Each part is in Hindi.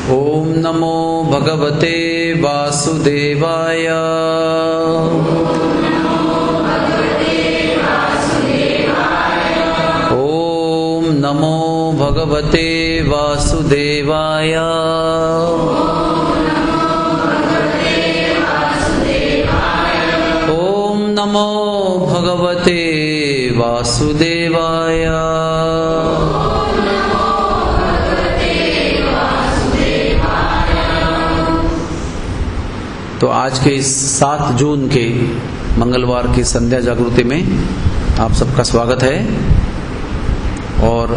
ओम नमो भगवते वासुदेवाय। ओम नमो भगवते वासुदेवाय। ओम नमो भगवते वासुदेवाय। तो आज के इस 7 जून के मंगलवार की संध्या जागृति में आप सबका स्वागत है। और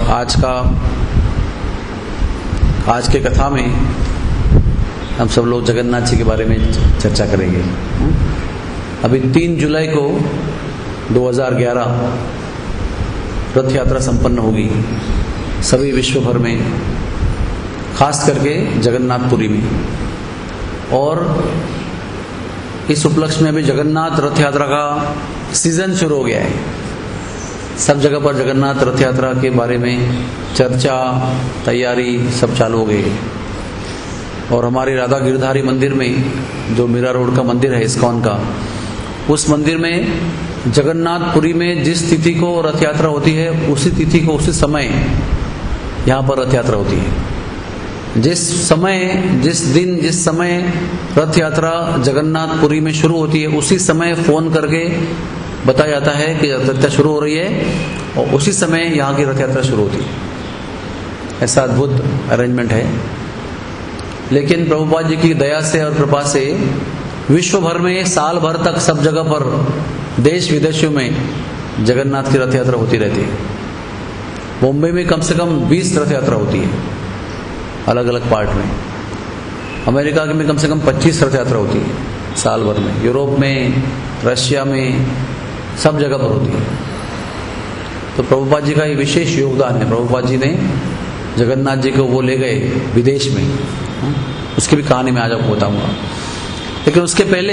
आज के कथा में हम सब लोग जगन्नाथ जी के बारे में चर्चा करेंगे। अभी 3 जुलाई को 2011 रथ यात्रा संपन्न होगी सभी विश्व भर में, खास करके जगन्नाथपुरी में। और इस उपलक्ष्य में अभी जगन्नाथ रथ यात्रा का सीजन शुरू हो गया है। सब जगह पर जगन्नाथ रथ यात्रा के बारे में चर्चा, तैयारी सब चालू हो गई है। और हमारे राधा गिरधारी मंदिर में, जो मीरा रोड का मंदिर है इस्कॉन का, उस मंदिर में जगन्नाथपुरी में जिस तिथि को रथ यात्रा होती है उसी तिथि को उसी समय यहाँ पर रथ यात्रा होती है। जिस समय रथ यात्रा जगन्नाथपुरी में शुरू होती है उसी समय फोन करके बताया जाता है कि रथ यात्रा शुरू हो रही है, और उसी समय यहाँ की रथ यात्रा शुरू होती है। ऐसा अद्भुत अरेंजमेंट है। लेकिन प्रभुपाद जी की दया से और कृपा से विश्व भर में साल भर तक सब जगह पर, देश विदेशों में जगन्नाथ की रथ यात्रा होती रहती है। मुंबई में कम से कम 20 रथ यात्रा होती है अलग अलग पार्ट में। अमेरिका में कम से कम 25 रथ यात्रा होती है साल भर में। यूरोप में, रशिया में, सब जगह पर होती है। तो प्रभुपाद जी का ये विशेष योगदान है। प्रभुपाद जी ने जगन्नाथ जी को वो ले गए विदेश में, उसकी भी कहानी मैं आज आपको बताऊंगा। लेकिन उसके पहले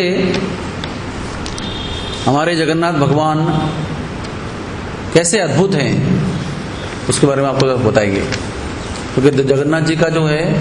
हमारे जगन्नाथ भगवान कैसे अद्भुत हैं उसके बारे में आपको बताएंगे। क्योंकि जगन्नाथ जी का जो है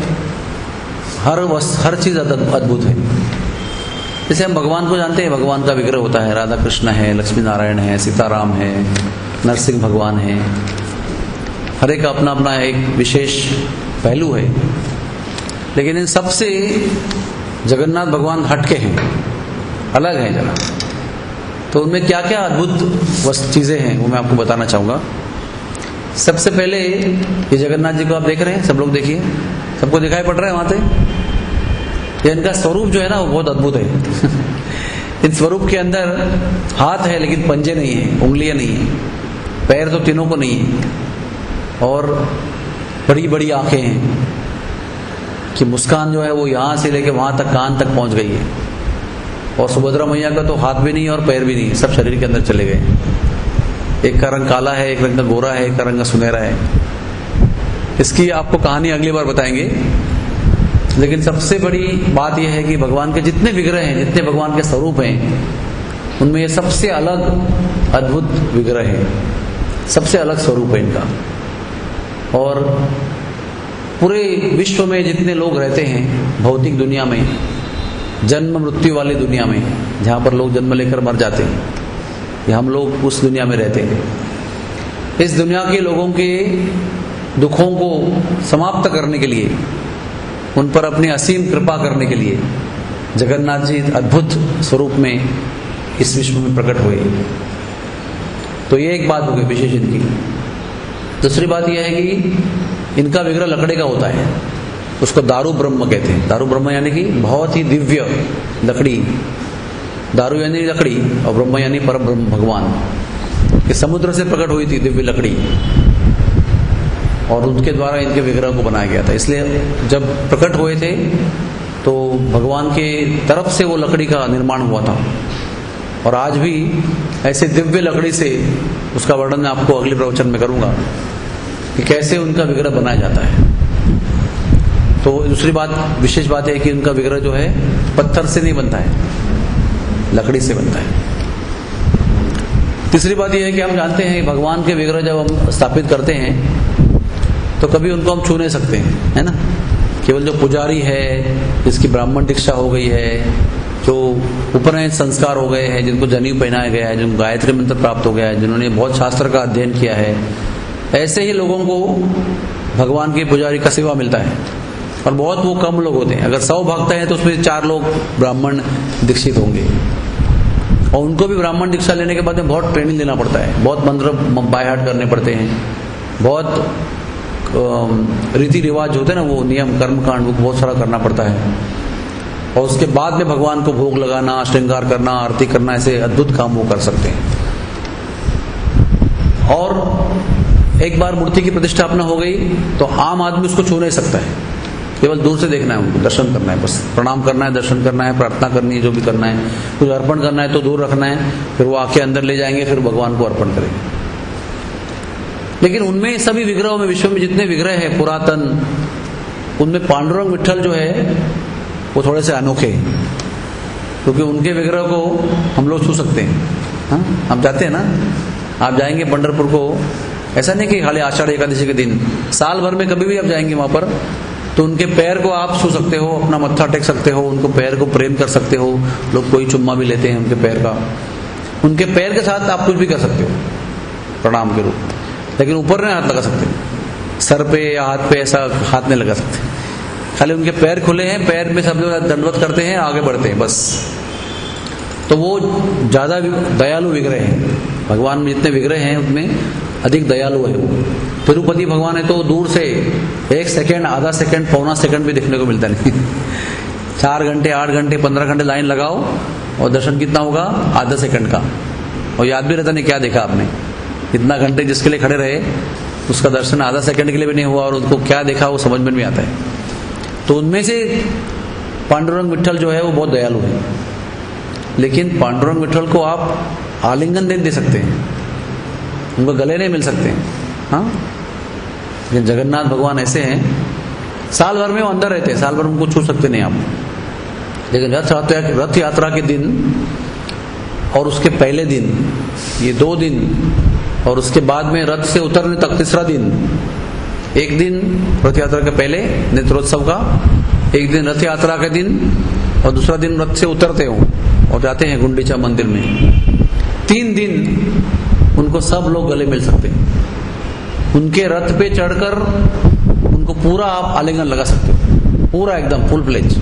हर चीज अद्भुत है। जैसे हम भगवान को जानते हैं, भगवान का विग्रह होता है, राधा कृष्ण है, लक्ष्मी नारायण है, सीताराम है, नरसिंह भगवान है। हर एक अपना अपना एक विशेष पहलू है। लेकिन इन सबसे जगन्नाथ भगवान हटके हैं, अलग हैं जरा। तो उनमें क्या क्या अद्भुत चीजें हैं वो मैं आपको बताना चाहूंगा। सबसे पहले ये जगन्नाथ जी को आप देख रहे हैं, सब लोग देखिए, सबको दिखाई पड़ रहा है वहां से। ये इनका स्वरूप जो है ना वो बहुत अद्भुत है। इन स्वरूप के अंदर हाथ है लेकिन पंजे नहीं है, उंगलियां नहीं है, पैर तो तीनों को नहीं है, और बड़ी बड़ी आंखें हैं कि मुस्कान जो है वो यहां से लेके वहां तक, कान तक पहुंच गई है। और सुभद्रा मैया का तो हाथ भी नहीं है और पैर भी नहीं है, सब शरीर के अंदर चले गए। एक का रंग काला है, एक रंग का गोरा है, एक का रंग सुनहरा है। इसकी आपको कहानी अगली बार बताएंगे। लेकिन सबसे बड़ी बात यह है कि भगवान के जितने विग्रह हैं, जितने भगवान के स्वरूप हैं, उनमें ये सबसे अलग अद्भुत विग्रह है, सबसे अलग स्वरूप है इनका। और पूरे विश्व में जितने लोग रहते हैं भौतिक दुनिया में, जन्म मृत्यु वाली दुनिया में, जहां पर लोग जन्म लेकर मर जाते हैं, या हम लोग उस दुनिया में रहते हैं, इस दुनिया के लोगों के दुखों को समाप्त करने के लिए, उन पर अपनी असीम कृपा करने के लिए जगन्नाथ जी अद्भुत स्वरूप में इस विश्व में प्रकट हुए। तो ये एक बात हो गई विशेष इनकी। दूसरी बात यह है कि इनका विग्रह लकड़ी का होता है, उसको दारू ब्रह्म कहते हैं। दारू ब्रह्म यानी कि बहुत ही दिव्य लकड़ी। दारू यानी लकड़ी और ब्रह्म यानी परम ब्रह्म भगवान, कि समुद्र से प्रकट हुई थी दिव्य लकड़ी, और उनके द्वारा इनके विग्रह को बनाया गया था। इसलिए जब प्रकट हुए थे तो भगवान के तरफ से वो लकड़ी का निर्माण हुआ था। और आज भी ऐसे दिव्य लकड़ी से, उसका वर्णन मैं आपको अगले प्रवचन में करूंगा कि कैसे उनका विग्रह बनाया जाता है। तो दूसरी बात, विशेष बात है कि उनका विग्रह जो है पत्थर से नहीं बनता है, लकड़ी से बनता है। तीसरी बात यह है कि हम जानते हैं भगवान के विग्रह जब हम स्थापित करते हैं तो कभी उनको हम छू नहीं सकते हैं, है ना। केवल जो पुजारी है, जिसकी ब्राह्मण दीक्षा हो गई है, जो उपनयन संस्कार हो गए हैं, जिनको जनेऊ पहनाया गया है, जिनको गायत्री मंत्र प्राप्त हो गया है, जिन्होंने बहुत शास्त्र का अध्ययन किया है, ऐसे ही लोगों को भगवान के पुजारी का सेवा मिलता है। और बहुत वो कम लोग होते हैं। अगर 100 भक्त हैं तो उसमें 4 लोग ब्राह्मण दीक्षित होंगे, और उनको भी ब्राह्मण दीक्षा लेने के बाद में बहुत ट्रेनिंग लेना पड़ता है, बहुत मंत्र बाय हार्ट करने पड़ते हैं, बहुत रीति रिवाज होते हैं ना, वो नियम कर्मकांड वो बहुत सारा करना पड़ता है। और उसके बाद में भगवान को भोग लगाना, श्रृंगार करना, आरती करना, ऐसे अद्भुत काम वो कर सकते हैं। और एक बार मूर्ति की प्रतिष्ठापना हो गई तो आम आदमी उसको छू नहीं सकता है, केवल दूर से देखना है, उनको दर्शन करना है, बस प्रणाम करना है, दर्शन करना है, प्रार्थना करनी है, जो भी करना है, कुछ अर्पण करना है तो दूर रखना है, फिर वो आके अंदर ले जाएंगे, फिर भगवान को अर्पण करेंगे। लेकिन उनमें सभी विग्रहों में, विश्व में जितने विग्रह है पुरातन, उनमें पांडुरंग विठ्ठल जो है वो थोड़े से अनोखे, क्योंकि उनके विग्रह को हम लोग छू सकते हैं। हाँ, हम जाते हैं ना, आप जाएंगे पंढरपुर को, ऐसा नहीं कि खाली आषाढ़ एकादशी के दिन, साल भर में कभी भी आप जाएंगे वहां पर तो उनके पैर को आप छू सकते हो, अपना मत्था टेक सकते हो, उनको पैर को प्रेम कर सकते हो। लोग कोई चुम्मा भी लेते हैं उनके पैर का, उनके पैर के साथ आप कुछ भी कर सकते हो प्रणाम के रूप, लेकिन ऊपर नहीं हाथ लगा सकते, सर पे या हाथ पे ऐसा हाथ नहीं लगा सकते। खाली उनके पैर खुले हैं, पैर में सब लोग दंडवत करते हैं, आगे बढ़ते हैं बस। तो वो ज्यादा दयालु विग्रह है, भगवान में जितने विग्रह हैं उतने अधिक दयालु है वो। तिरुपति भगवान है तो दूर से 1 सेकंड, आधा सेकंड, पौना सेकंड भी देखने को मिलता नहीं। 4 घंटे, 8 घंटे, 15 घंटे लाइन लगाओ और दर्शन कितना होगा? आधा सेकंड का, और याद भी रहता नहीं क्या देखा आपने। इतना घंटे जिसके लिए खड़े रहे उसका दर्शन आधा सेकंड के लिए भी नहीं हुआ, और उनको क्या देखा वो समझ में नहीं आता है। तो उनमें से पांडुरंग विठ्ठल जो है वो बहुत दयालु है, लेकिन पांडुरंग विठ्ठल को आप आलिंगन दे सकते हैं, उनको गले नहीं मिल सकते। हाँ, लेकिन जगन्नाथ भगवान ऐसे हैं, साल भर में वो अंदर रहते हैं, साल भर उनको छू सकते नहीं आप, लेकिन रथ यात्रा के दिन और उसके पहले दिन, ये 2 दिन, और उसके बाद में रथ से उतरने तक 3रा दिन, एक दिन रथ यात्रा के पहले नेत्रोत्सव का, एक दिन रथ यात्रा के दिन, और दूसरा दिन रथ से उतरते हो और जाते हैं गुंडीचा मंदिर में। 3 दिन उनको सब लोग गले मिल सकते हैं, उनके रथ पे चढ़कर उनको पूरा आप आलिंगन लगा सकते हो, पूरा एकदम फुल फ्लेज।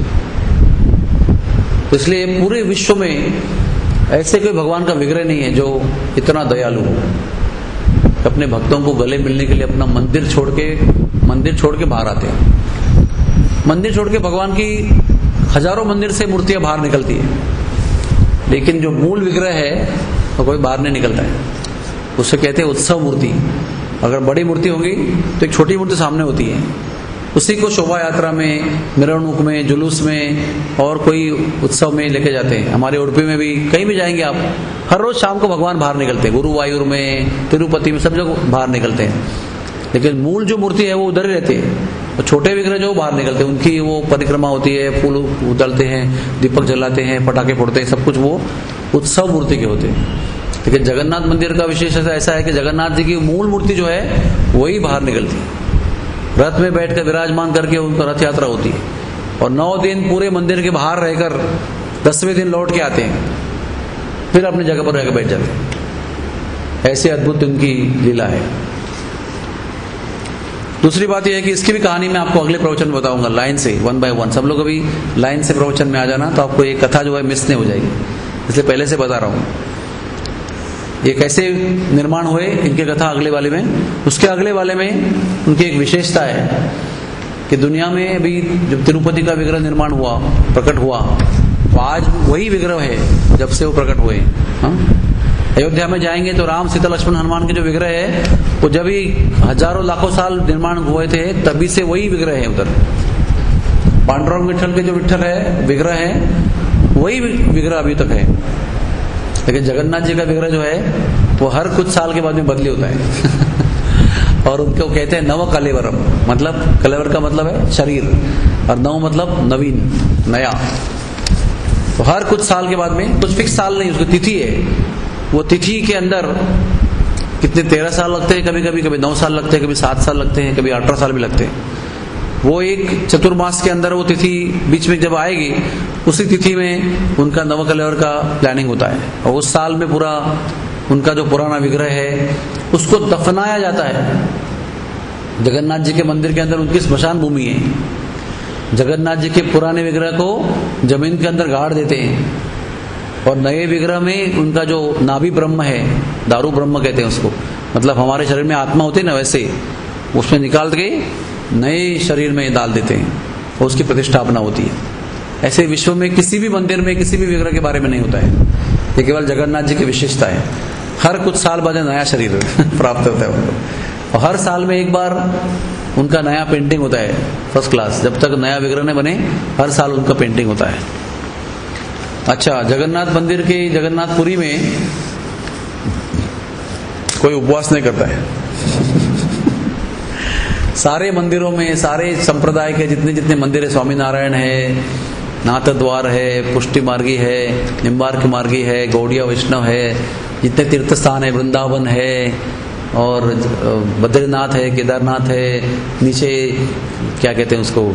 इसलिए पूरे विश्व में ऐसे कोई भगवान का विग्रह नहीं है जो इतना दयालु हो, अपने भक्तों को गले मिलने के लिए अपना मंदिर छोड़ के बाहर आते हैं। मंदिर छोड़ के भगवान की हजारों मंदिर से मूर्तियां बाहर निकलती है, लेकिन जो मूल विग्रह है वो कोई बाहर नहीं निकलता है। उससे कहते हैं उत्सव मूर्ति। अगर बड़ी मूर्ति होगी तो एक छोटी मूर्ति सामने होती है, उसी को शोभा यात्रा में, मिरवणुक में, जुलूस में और कोई उत्सव में लेके जाते हैं। हमारे उड़पी में भी, कहीं भी जाएंगे आप, हर रोज शाम को भगवान बाहर निकलते हैं, गुरुवायूर में, तिरुपति में, सब जगह बाहर निकलते हैं। लेकिन मूल जो मूर्ति है वो उधर ही रहती है, और छोटे विग्रह जो बाहर निकलते हैं, उनकी वो परिक्रमा होती है, फूल उतरते हैं, दीपक जलाते हैं, पटाखे फोड़ते हैं, सब कुछ वो उत्सव मूर्ति के होते हैं। लेकिन जगन्नाथ मंदिर का विशेष ऐसा है कि जगन्नाथ जी की मूल मूर्ति जो है वही बाहर निकलती है, रथ में बैठकर विराजमान करके उनका रथ यात्रा होती है, और 9 दिन पूरे मंदिर के बाहर रहकर 10वें दिन लौट के आते हैं, फिर अपनी जगह पर रहकर बैठ जाते हैं। ऐसे अद्भुत उनकी लीला है। दूसरी बात यह है कि इसकी भी कहानी मैं आपको अगले प्रवचन में बताऊंगा, लाइन से, 1 by 1। सब लोग अभी लाइन से प्रवचन में आ जाना, तो आपको ये कथा जो है मिस नहीं हो जाएगी, इसलिए पहले से बता रहा हूं ये कैसे निर्माण हुए, इनके कथा अगले वाले में। उसके अगले वाले में उनकी एक विशेषता है कि दुनिया में अभी जब तिरुपति का विग्रह निर्माण हुआ, प्रकट हुआ, तो आज वही विग्रह है जब से वो प्रकट हुए। अयोध्या में जाएंगे तो राम, सीता, लक्ष्मण, हनुमान के जो विग्रह है वो जब ही हजारों लाखों साल निर्माण हुए थे तभी से वही विग्रह है उधर। पांडुरंग विठ्ठल के जो विठ्ठल है विग्रह है, वही विग्रह अभी तक है। लेकिन जगन्नाथ जी का विग्रह जो है वो हर कुछ साल के बाद में बदली होता है। और उनको कहते हैं नव कलेवरम, मतलब कलेवर का मतलब है शरीर, और नव मतलब नवीन, नया। तो हर कुछ साल के बाद में, कुछ फिक्स साल नहीं, उसकी तिथि है, वो तिथि के अंदर कितने 13 साल लगते हैं, कभी कभी 9 साल लगते हैं, कभी 7 साल लगते हैं, कभी 18 साल भी लगते हैं। वो एक चतुर्मास के अंदर वो तिथि बीच में जब आएगी, उसी तिथि में उनका नवकलेवर का प्लानिंग होता है, और उस साल में पूरा उनका जो पुराना विग्रह है उसको दफनाया जाता है। जगन्नाथ जी के मंदिर के अंदर उनकी स्मशान भूमि है। जगन्नाथ जी के पुराने विग्रह को जमीन के अंदर गाड़ देते हैं, और नए विग्रह में उनका जो नाभि ब्रह्म है, दारू ब्रह्म कहते हैं उसको, मतलब हमारे शरीर में आत्मा होती है ना, वैसे उसमें निकाल के नए शरीर में डाल देते हैं और उसकी प्रतिष्ठापना होती है। ऐसे विश्व में किसी भी मंदिर में किसी भी विग्रह के बारे में नहीं होता है। ये केवल जगन्नाथ जी की विशेषता है। हर कुछ साल बाद नया शरीर प्राप्त होता है उनको, और हर साल में एक बार उनका नया पेंटिंग होता है, फर्स्ट क्लास। जब तक नया विग्रह न बने हर साल उनका पेंटिंग होता है। अच्छा, जगन्नाथ मंदिर के जगन्नाथपुरी में कोई उपवास नहीं करता है। सारे मंदिरों में, सारे संप्रदाय के जितने जितने मंदिर है, स्वामीनारायण है, नाथ द्वार है, पुष्टि मार्गी है, निम्बार्क मार्गी है, गौड़िया वैष्णव है, जितने तीर्थ स्थान है, वृंदावन है, और बद्रीनाथ है, केदारनाथ है, नीचे क्या कहते हैं उसको,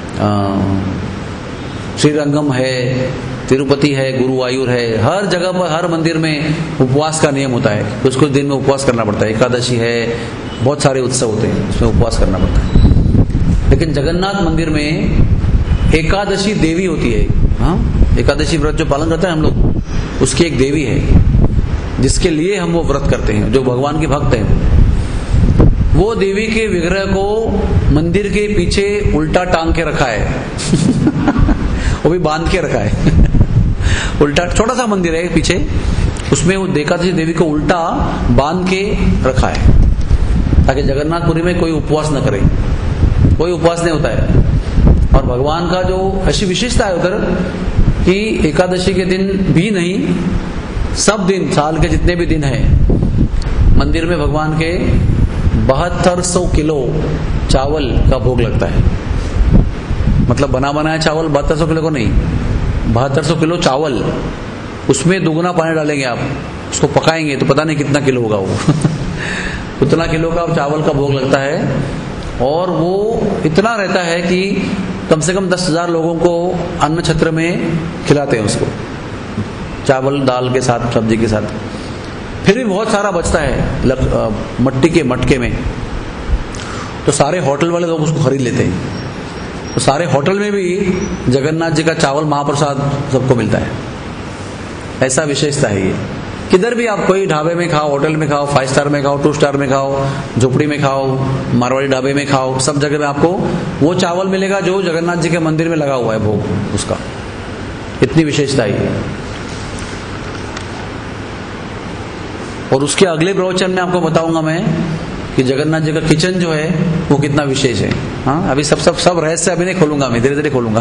श्रीरंगम है, तिरुपति है, गुरुवायूर है, हर जगह पर हर मंदिर में उपवास का नियम होता है। कुछ कुछ दिन में उपवास करना पड़ता है। एकादशी है, बहुत सारे उत्सव होते हैं, उसमें उपवास करना पड़ता है। लेकिन जगन्नाथ मंदिर में एकादशी देवी होती है। हाँ, एकादशी व्रत जो पालन करते हैं हम लोग, उसकी एक देवी है जिसके लिए हम वो व्रत करते हैं, जो भगवान के भक्त हैं। वो देवी के विग्रह को मंदिर के पीछे उल्टा टांग के रखा है। वो भी बांध के रखा है। उल्टा, छोटा सा मंदिर है पीछे, उसमें वो एकादशी देवी को उल्टा बांध के रखा है, ताकि जगन्नाथपुरी में कोई उपवास न करे। कोई उपवास नहीं होता है। और भगवान का जो ऐसी विशेषता है उधर कि एकादशी के दिन भी नहीं, सब दिन, साल के जितने भी दिन हैं, मंदिर में भगवान के 7200 किलो चावल का भोग लगता है। मतलब बना बनाया चावल 7200 किलो को नहीं, 7200 किलो चावल, उसमें दुगना पानी डालेंगे आप, उसको पकाएंगे तो पता नहीं कितना किलो होगा वो। उतना किलो का चावल का भोग लगता है। और वो इतना रहता है कि कम से कम 10,000 लोगों को अन्न छत्र में खिलाते हैं उसको, चावल दाल के साथ, सब्जी के साथ। फिर भी बहुत सारा बचता है मट्टी के मटके में, तो सारे होटल वाले लोग उसको खरीद लेते हैं। तो सारे होटल में भी जगन्नाथ जी का चावल महाप्रसाद सबको मिलता है। ऐसा विशेषता है ये। किधर भी आप कोई ढाबे में खाओ, होटल में खाओ, 5 स्टार में खाओ, 2 स्टार में खाओ, झोपड़ी में खाओ, मारवाड़ी ढाबे में खाओ, सब जगह में आपको वो चावल मिलेगा जो जगन्नाथ जी के मंदिर में लगा हुआ है भोग उसका। इतनी विशेषता है। और उसके अगले प्रवचन में आपको बताऊंगा मैं कि जगन्नाथ जी का किचन जो है वो कितना विशेष है। हाँ, अभी सब रहस्य अभी नहीं खोलूंगा, मैं धीरे धीरे खोलूंगा।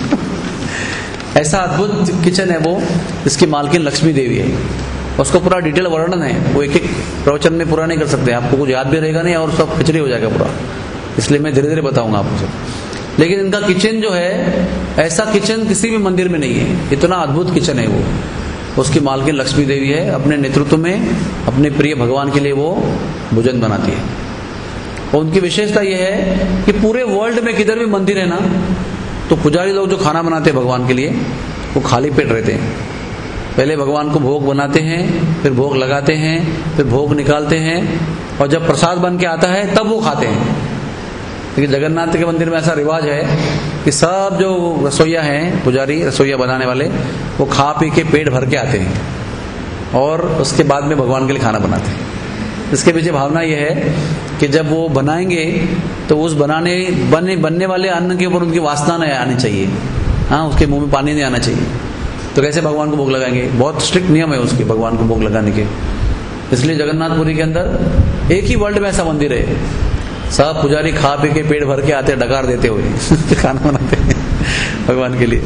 ऐसा अद्भुत किचन है वो, इसकी मालकिन लक्ष्मी देवी है। उसको पूरा डिटेल वर्णन है, वो एक एक प्रवचन में पूरा नहीं कर सकते, आपको कुछ याद भी रहेगा नहीं और सब खिचड़ी हो जाएगा पूरा, इसलिए मैं धीरे धीरे बताऊंगा आपको सब। लेकिन इनका किचन जो है, ऐसा किचन किसी भी मंदिर में नहीं है, इतना अद्भुत किचन है वो। उसकी मालकिन लक्ष्मी देवी है, अपने नेतृत्व में अपने प्रिय भगवान के लिए वो भोजन बनाती है। और उनकी विशेषता यह है कि पूरे वर्ल्ड में किधर भी मंदिर है ना, तो पुजारी लोग जो खाना बनाते हैं भगवान के लिए, वो खाली पेट रहते हैं। पहले भगवान को भोग बनाते हैं, फिर भोग लगाते हैं, फिर भोग निकालते हैं, और जब प्रसाद बन के आता है तब वो खाते हैं। लेकिन जगन्नाथ के मंदिर में ऐसा रिवाज है कि सब जो रसोईया हैं, पुजारी रसोईया बनाने वाले, वो खा पी के पेट भर के आते हैं और उसके बाद में भगवान के लिए खाना बनाते हैं। इसके पीछे भावना यह है कि जब वो बनाएंगे तो उस बनने वाले अन्न के ऊपर उनकी वासना नहीं आनी चाहिए। हाँ, उसके मुंह में पानी नहीं आना चाहिए। तो कैसे भगवान को भोग लगाएंगे? बहुत स्ट्रिक्ट नियम है उसके, भगवान को भोग लगाने के। इसलिए जगन्नाथपुरी के अंदर एक ही वर्ल्ड में ऐसा मंदिर है, सब पुजारी खा पी के पेट भर के आते, डकार देते हुए खाना बनाते हैं भगवान के लिए।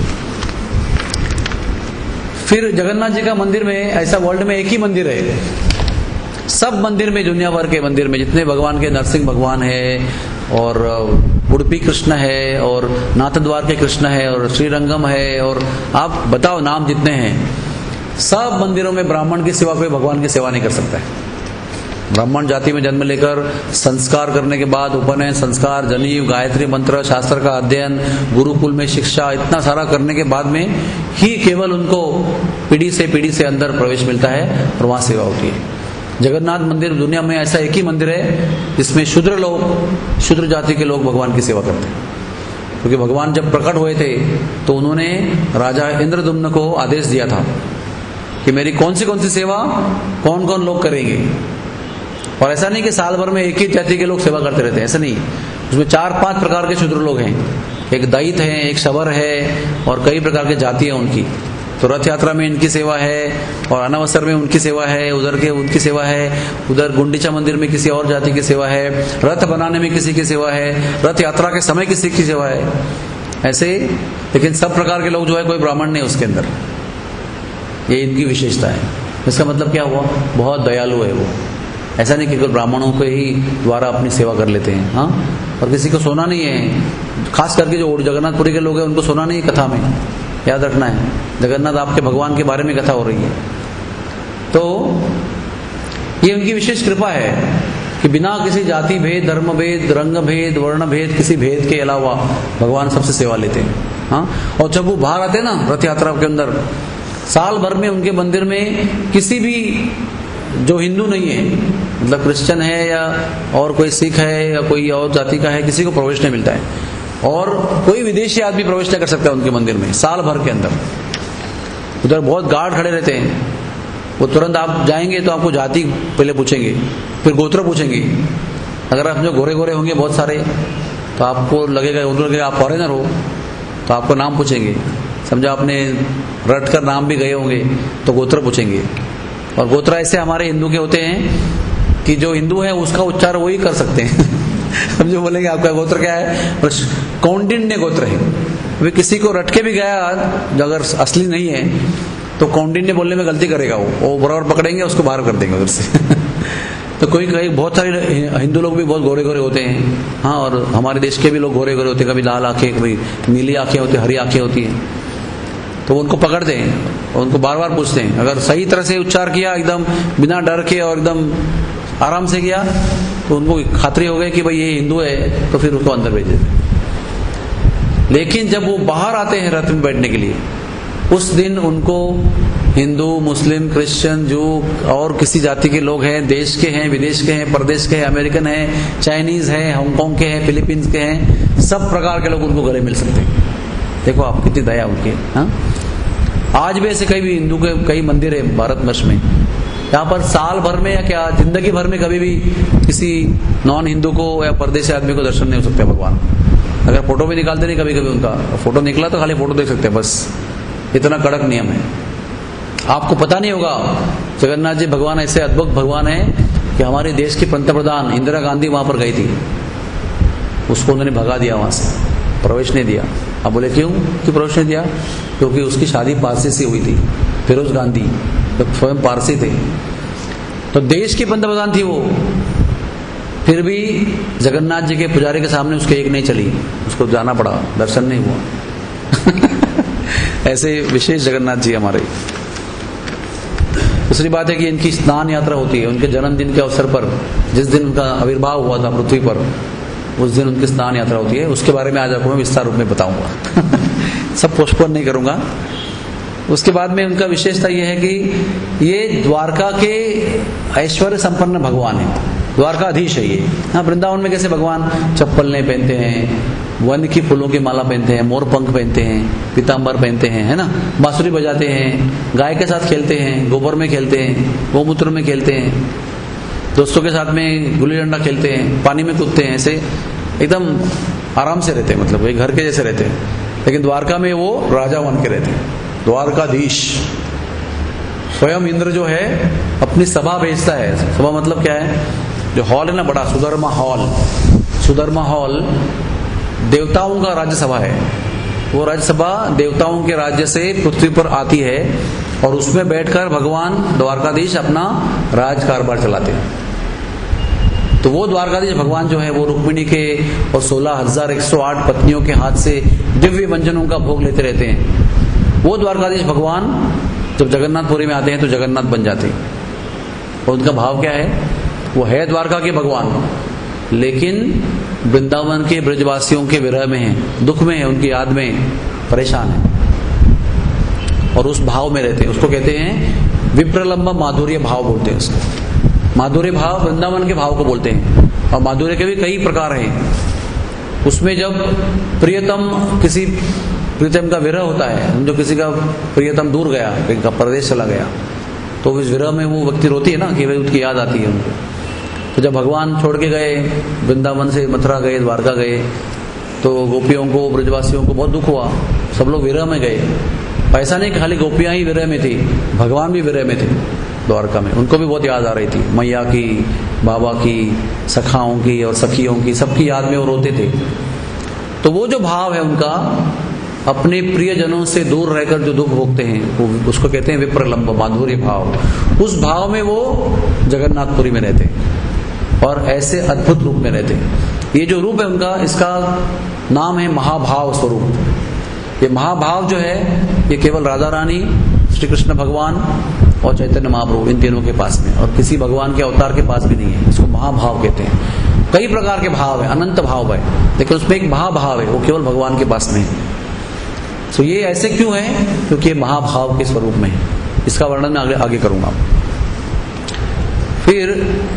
फिर जगन्नाथ जी का मंदिर में ऐसा वर्ल्ड में एक ही मंदिर है। सब मंदिर में, दुनिया भर के मंदिर में जितने भगवान के, नरसिंह भगवान है और उडुपी कृष्ण है और नाथ द्वार के कृष्ण है और श्रीरंगम है, और आप बताओ नाम जितने हैं, सब मंदिरों में ब्राह्मण की सिवा कोई भगवान की सेवा नहीं कर सकता है। ब्राह्मण जाति में जन्म लेकर संस्कार करने के बाद उपनयन संस्कार, जनेऊ, गायत्री मंत्र, शास्त्र का अध्ययन, गुरुकुल में शिक्षा, इतना सारा करने के बाद में ही केवल उनको पीढ़ी से अंदर प्रवेश मिलता है और वहां सेवा होती है। जगन्नाथ मंदिर दुनिया में ऐसा एक ही मंदिर है जिसमें शूद्र जाति के लोग भगवान की सेवा करते हैं। क्योंकि भगवान जब प्रकट हुए थे तो उन्होंने राजा इंद्रदुम्न को आदेश दिया था कि मेरी कौन सी सेवा कौन कौन लोग करेंगे। और ऐसा नहीं कि साल भर में एक ही जाति के लोग सेवा करते रहते हैं, ऐसा नहीं। उसमें 4-5 प्रकार के शूद्र लोग हैं। एक दैत है, एक शबर है और कई प्रकार की जाति है उनकी। तो रथ यात्रा में इनकी सेवा है और अनावसर में उनकी सेवा है, उधर के उनकी सेवा है, उधर गुंडीचा मंदिर में किसी और जाति की सेवा है, रथ बनाने में किसी की सेवा है, रथ यात्रा के समय किसी की सेवा है, ऐसे। लेकिन सब प्रकार के लोग जो है, कोई ब्राह्मण नहीं उसके अंदर। ये इनकी विशेषता है। इसका मतलब क्या हुआ? बहुत दयालु है वो। ऐसा नहीं कि केवल ब्राह्मणों के ही द्वारा अपनी सेवा कर लेते हैं, हाँ। और किसी को सोना नहीं है, खास करके जो जगन्नाथपुरी के लोग हैं उनको सोना नहीं है कथा में, याद रखना है। जगन्नाथ आपके भगवान के बारे में कथा हो रही है। तो ये उनकी विशेष कृपा है कि बिना किसी जाति भेद, धर्म भेद, रंग भेद, वर्ण भेद, किसी भेद के अलावा भगवान सबसे सेवा लेते हैं, हाँ। और जब वो बाहर आते हैं ना रथ यात्रा के अंदर, साल भर में उनके मंदिर में किसी भी जो हिंदू नहीं है, मतलब क्रिश्चियन है या और कोई सिख है या कोई और जाति का है, किसी को प्रवेश नहीं मिलता है। और कोई विदेशी आदमी प्रवेश नहीं कर सकता उनके मंदिर में साल भर के अंदर। उधर बहुत गार्ड खड़े रहते हैं। वो तुरंत आप जाएंगे तो आपको जाति पहले पूछेंगे, फिर गोत्र पूछेंगे। अगर आप जो गोरे गोरे होंगे बहुत सारे तो आपको लगेगा आप फॉरेनर हो, तो आपको नाम पूछेंगे। समझो आपने रट कर नाम भी गए होंगे तो गोत्र पूछेंगे। और गोत्र ऐसे हमारे हिंदू के होते हैं कि जो हिंदू है उसका उच्चार वही कर सकते हैं। समझो बोलेंगे आपका गोत्र क्या है, कौंडिन्य गोत्र है। वे किसी को रटके भी गया जो अगर असली नहीं है तो कौंडिन्य बोलने में गलती करेगा, वो बराबर पकड़ेंगे, उसको बाहर कर देंगे उधर से। तो कोई बहुत सारे हिंदू लोग भी बहुत गोरे गोरे होते हैं, हाँ। और हमारे देश के भी लोग गोरे गोरे होते हैं, कभी लाल आंखें, कभी नीली आंखें होती है, हरी आंखें होती हैं। तो उनको पकड़ते हैं और उनको बार बार पूछते हैं। अगर सही तरह से उच्चार किया, एकदम बिना डर के और एकदम आराम से किया, तो उनको खातरी हो गई कि भाई ये हिंदू है, तो फिर उसको अंदर भेज देते। लेकिन जब वो बाहर आते हैं रथ में बैठने के लिए, उस दिन उनको हिंदू, मुस्लिम, क्रिश्चियन, जू और किसी जाति के लोग हैं, देश के हैं, विदेश के हैं, प्रदेश के हैं, अमेरिकन हैं, चाइनीज हैं, हांगकांग के हैं, फिलीपींस के हैं, सब प्रकार के लोग उनको गले मिल सकते हैं। देखो आप कितनी दया उनकी, हाँ। आज भी ऐसे कई कई मंदिर है भारतवर्ष में, यहाँ पर साल भर में या क्या जिंदगी भर में कभी भी किसी नॉन हिंदू को या परदेशी आदमी को दर्शन नहीं हो सकते भगवान। अगर फोटो भी निकालते नहीं कभी उनका, फोटो निकला तो खाली फोटो देख सकते हैं बस, इतना कड़क नियम है। आपको पता नहीं होगा जगन्नाथ जी भगवान ऐसे अद्भुत भगवान है कि हमारे देश की पंतप्रधान इंदिरा गांधी वहां पर गई थी, उसको उन्होंने भगा दिया, वहां से प्रवेश नहीं दिया। अब बोले क्यों प्रवेश नहीं दिया? क्योंकि उसकी शादी पारसी से हुई थी, फिरोज गांधी तो स्वयं पारसी थे, तो देश की पंतप्रधान थी वो। फिर भी जगन्नाथ जी के पुजारी के सामने उसके एक नहीं चली, उसको जाना पड़ा, दर्शन नहीं हुआ। ऐसे विशेष जगन्नाथ जी हमारे। दूसरी बात है कि इनकी स्नान यात्रा होती है उनके जन्मदिन के अवसर पर, जिस दिन उनका आविर्भाव हुआ था पृथ्वी पर, उस दिन उनकी स्नान यात्रा होती है। उसके बारे में आज आपको मैं विस्तार रूप में बताऊंगा। सब पोस्टपोन नहीं करूंगा। उसके बाद में उनका विशेषता यह है कि ये द्वारका के ऐश्वर्य संपन्न भगवान है, द्वारकाधीश है ये। हाँ, वृंदावन में कैसे भगवान चप्पल नहीं पहनते हैं, वन की फूलों की माला पहनते हैं, मोर पंख पहनते हैं, पीताम्बर पहनते हैं, है ना, बांसुरी बजाते हैं, गाय के साथ खेलते हैं, गोबर में खेलते हैं, गोमूत्र में खेलते हैं, दोस्तों के साथ में गुल्ली डंडा खेलते हैं, पानी में कूदते हैं, ऐसे एकदम आराम से रहते हैं, मतलब एक घर के जैसे रहते हैं। लेकिन द्वारका में वो राजा बन के रहते हैं, द्वारकाधीश। स्वयं इंद्र जो है अपनी सभा भेजता है। सभा मतलब क्या है? जो हॉल है ना बड़ा, सुधर्मा हॉल। सुधर्मा हॉल देवताओं का राज्यसभा है। वो राज्यसभा देवताओं के राज्य से पृथ्वी पर आती है और उसमें बैठकर भगवान द्वारकाधीश अपना राज कारभार चलाते हैं। तो वो द्वारकाधीश भगवान जो है वो रुक्मिणी के और 16,108 पत्नियों के हाथ से दिव्य व्यंजनों का भोग लेते रहते हैं। वो द्वारकाधीश भगवान जब जगन्नाथपुरी में आते हैं तो जगन्नाथ बन जाते हैं। और उनका भाव क्या है? वो है द्वारका के भगवान, लेकिन वृंदावन के ब्रजवासियों के विरह में है, दुख में है, उनकी याद में परेशान है और उस भाव में रहते हैं। उसको कहते हैं विप्रलंब माधुर्य भाव बोलते हैं उसको। माधुर्य भाव वृंदावन के भाव को बोलते हैं। और माधुर्य के भी कई प्रकार हैं। उसमें जब किसी प्रियतम का विरह होता है, जो किसी का प्रियतम दूर गया, कहीं का परदेश चला गया, तो इस विरह में वो व्यक्ति रोती है ना, कि भाई उसकी याद आती है उनको। तो जब भगवान छोड़ के गए, वृंदावन से मथुरा गए, द्वारका गए, तो गोपियों को, ब्रजवासियों को बहुत दुख हुआ। सब लोग विरह में गए। ऐसा नहीं कि खाली गोपियां ही विरह में थी, भगवान भी विरह में थे द्वारका में। उनको भी बहुत याद आ रही थी, मैया की, बाबा की, सखाओं की और सखियों की, सबकी याद में वो रोते थे। तो वो जो भाव है उनका, अपने प्रियजनों से दूर रहकर जो दुख भोगते हैं, वो उसको कहते हैं विप्रलंब माधुर्य भाव। उस भाव में वो जगन्नाथपुरी में रहते हैं और ऐसे अद्भुत रूप में रहते हैं। ये जो रूप है उनका, इसका नाम है महाभाव स्वरूप। ये महाभाव जो है, ये केवल राधा रानी, श्री कृष्ण भगवान और चैतन्य महाप्रभु, इन तीनों के पास में, और किसी भगवान के अवतार के पास भी नहीं है। इसको महाभाव कहते हैं। कई प्रकार के भाव है, अनंत भाव है, लेकिन उसमें एक महाभाव है, वो केवल भगवान के पास में है। तो ये ऐसे क्यों है? क्योंकि ये महाभाव के स्वरूप में है। इसका वर्णन मैं आगे करूंगा। फिर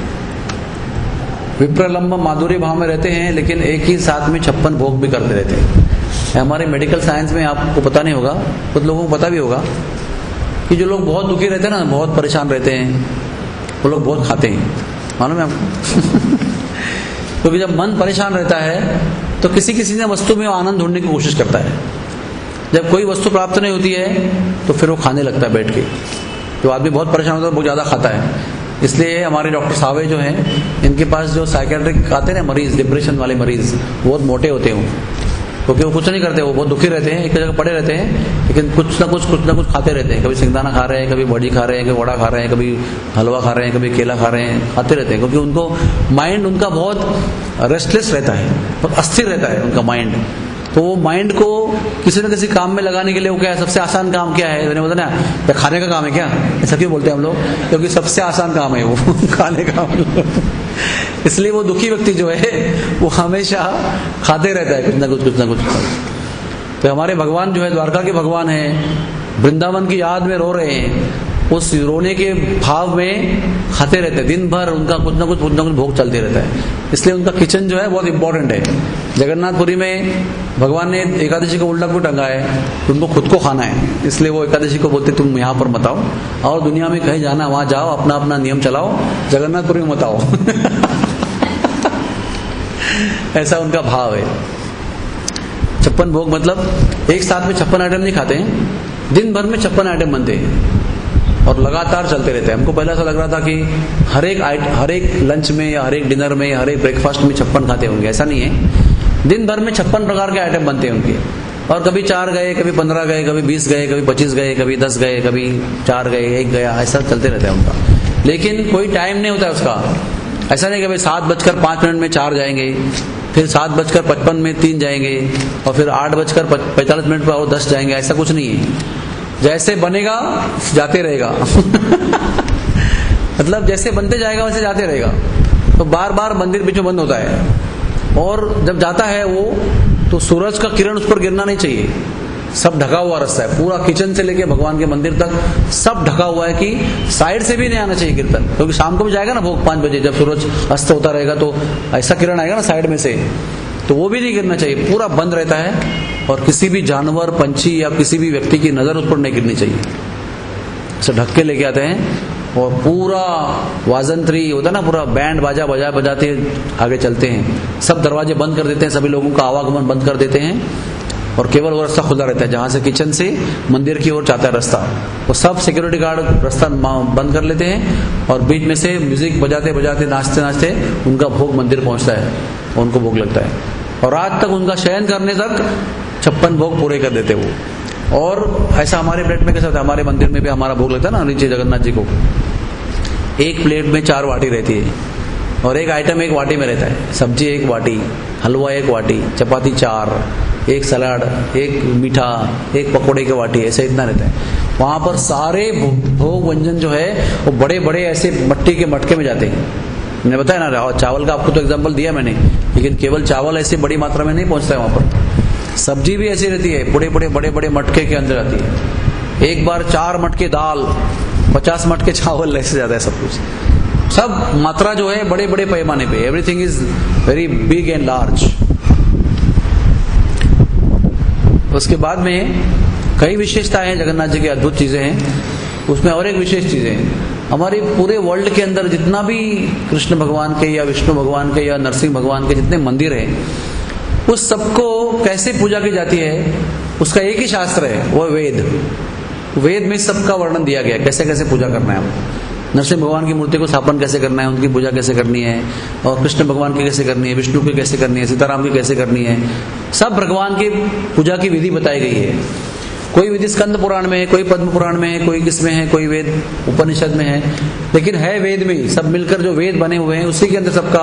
विप्रलंब माधुर्य भाव में रहते हैं, लेकिन एक ही साथ में 56 भोग भी करते रहते हैं। हमारे मेडिकल साइंस में आपको पता नहीं होगा, कुछ लोगों को पता भी होगा, कि जो लोग बहुत दुखी रहते हैं ना, बहुत परेशान रहते हैं, वो लोग बहुत खाते हैं। मालूम है आपको? क्योंकि जब मन परेशान रहता है तो किसी न वस्तु में आनंद ढूंढने की कोशिश करता है। जब कोई वस्तु प्राप्त नहीं होती है तो फिर वो खाने लगता है बैठ के। जो आदमी बहुत परेशान होता है वो ज़्यादा खाता है। इसलिए हमारे डॉक्टर साहब जो हैं, इनके पास जो साइकेट्रिक आते हैं मरीज, डिप्रेशन वाले मरीज, बहुत मोटे होते हैं, क्योंकि वो कुछ नहीं करते, वो बहुत दुखी रहते हैं, एक जगह पड़े रहते हैं, लेकिन कुछ ना कुछ खाते रहते हैं। कभी सिंगदाना खा रहे हैं, कभी बड़ी खा रहे हैं, कभी वड़ा खा रहे हैं, कभी हलवा खा रहे हैं, कभी केला खा रहे हैं, खाते रहते हैं। क्योंकि उनको माइंड उनका बहुत रेस्टलेस रहता है, बहुत अस्थिर रहता है उनका माइंड। तो वो माइंड को किसी न किसी काम में लगाने के लिए वो क्या है, सबसे आसान काम क्या है? मैंने बोला ना, खाने का काम है क्या? ऐसा क्यों बोलते हैं हम लोग? क्योंकि सबसे आसान काम है वो खाने का। इसलिए वो दुखी व्यक्ति जो है वो हमेशा खाते रहता है कुछ ना कुछ। तो हमारे भगवान जो है, द्वारका के भगवान है, वृंदावन की याद में रो रहे हैं, उस रोने के भाव में खाते रहते हैं। दिन भर उनका कुछ ना कुछ भोग चलते रहता है। इसलिए उनका किचन जो है बहुत इंपॉर्टेंट है। जगन्नाथपुरी में भगवान ने एकादशी को उल्टा क्यों टंगा है? उनको खुद को खाना है, इसलिए वो एकादशी को बोलते तुम यहाँ पर मत आओ, और दुनिया में कहीं जाना वहां जाओ, अपना अपना नियम चलाओ, जगन्नाथपुरी में मत आओ। ऐसा उनका भाव है। 56 भोग मतलब एक साथ में 56 आइटम नहीं खाते हैं, दिन भर में 56 आइटम बनते हैं और लगातार चलते रहते हैं। हमको पहले ऐसा लग रहा था कि हर एक लंच में या हर एक डिनर में या हर एक ब्रेकफास्ट में 56 खाते होंगे। ऐसा नहीं है। दिन भर में 56 प्रकार के आइटम बनते हैं उनके, और कभी 4 गए, कभी 15 गए, कभी 20 गए, कभी 25 गए, कभी 10 गए, कभी 4 गए, 1 गया, ऐसा चलते रहता है उनका। लेकिन कोई टाइम नहीं होता है उसका। ऐसा नहीं कि भाई 7:05 में 4 जाएंगे, फिर 7:55 में 3 जाएंगे, और फिर 8:45 पर और 10 जाएंगे। ऐसा कुछ नहीं है। जैसे बनेगा जाते रहेगा। मतलब जैसे बनते जाएगा वैसे जाते रहेगा। तो बार बार मंदिर बीचों बंद होता है, और जब जाता है वो, तो सूरज का किरण उस पर गिरना नहीं चाहिए। सब ढका हुआ रास्ता है, पूरा किचन से लेके भगवान के मंदिर तक सब ढका हुआ है, कि साइड से भी नहीं आना चाहिए कीर्तन। क्योंकि शाम को भी जाएगा ना भोग 5 बजे, जब सूरज अस्त होता रहेगा तो ऐसा किरण आएगा ना साइड में से, तो वो भी नहीं गिरना चाहिए। पूरा बंद रहता है, और किसी भी जानवर, पंछी या किसी भी व्यक्ति की नजर उस पर नहीं गिरनी चाहिए। ऐसे ढक के लेके आते हैं, और पूरा वाजंत्री होता है ना, पूरा बैंड बाजा बजाते आगे चलते हैं। सब दरवाजे बंद कर देते हैं, सभी लोगों का आवागमन बंद कर देते हैं, और केवल वो रास्ता खुला रहता है जहां से किचन से मंदिर की ओर जाता है रास्ता। वो सब सिक्योरिटी गार्ड रास्ता बंद कर लेते हैं, और बीच में से म्यूजिक बजाते बजाते, नाचते नाचते उनका भोग मंदिर पहुंचता है, और उनको भोग लगता है। और रात तक उनका शयन करने तक 56 भोग पूरे कर देते वो। और ऐसा हमारे प्लेट में कैसा होता है? हमारे मंदिर में भी हमारा भोग लगता है ना नीचे जगन्नाथ जी को। एक प्लेट में 4 वाटी रहती है, और एक आइटम एक वाटी में रहता है। सब्जी 1 वाटी, हलवा 1 वाटी, चपाती 4, एक सलाद, एक मीठा, एक पकौड़े की वाटी, ऐसे इतना रहता है। वहां पर सारे भोग व्यंजन जो है वो बड़े बड़े ऐसे मट्टी के मटके में जाते हैं, मैंने बताया ना, चावल का आपको तो एग्जांपल दिया मैंने, लेकिन केवल चावल ऐसी बड़ी मात्रा में नहीं पहुंचता है वहां पर। सब्जी भी ऐसी रहती है, बड़े बड़े मटके के अंदर आती है। एक बार 4 मटके दाल, 50 मटके चावल, ऐसे जाता है सब कुछ। सब मात्रा जो है बड़े बड़े पैमाने पे, everything is very big and large. उसके बाद में कई विशेषताएं हैं जगन्नाथ जी की, अद्भुत चीजें हैं। उसमें और एक विशेष चीज है, हमारे पूरे वर्ल्ड के अंदर जितना भी कृष्ण भगवान के या विष्णु भगवान के या नरसिंह भगवान के जितने मंदिर हैं, उस सबको कैसे पूजा की जाती है उसका एक ही शास्त्र है, वो वेद में सबका वर्णन दिया गया है, कैसे कैसे पूजा करना है हमको। नरसिंह भगवान की मूर्ति को स्थापन कैसे करना है, उनकी पूजा कैसे करनी है, और कृष्ण भगवान की कैसे करनी है, विष्णु की कैसे करनी है, सीताराम की कैसे करनी है, सब भगवान की पूजा की विधि बताई गई है। कोई विधि स्कंद पुराण में है, कोई पद्म पुराण में है, कोई किसमें है, कोई वेद उपनिषद में है, लेकिन है वेद में ही। सब मिलकर जो वेद बने हुए हैं उसी के अंदर सबका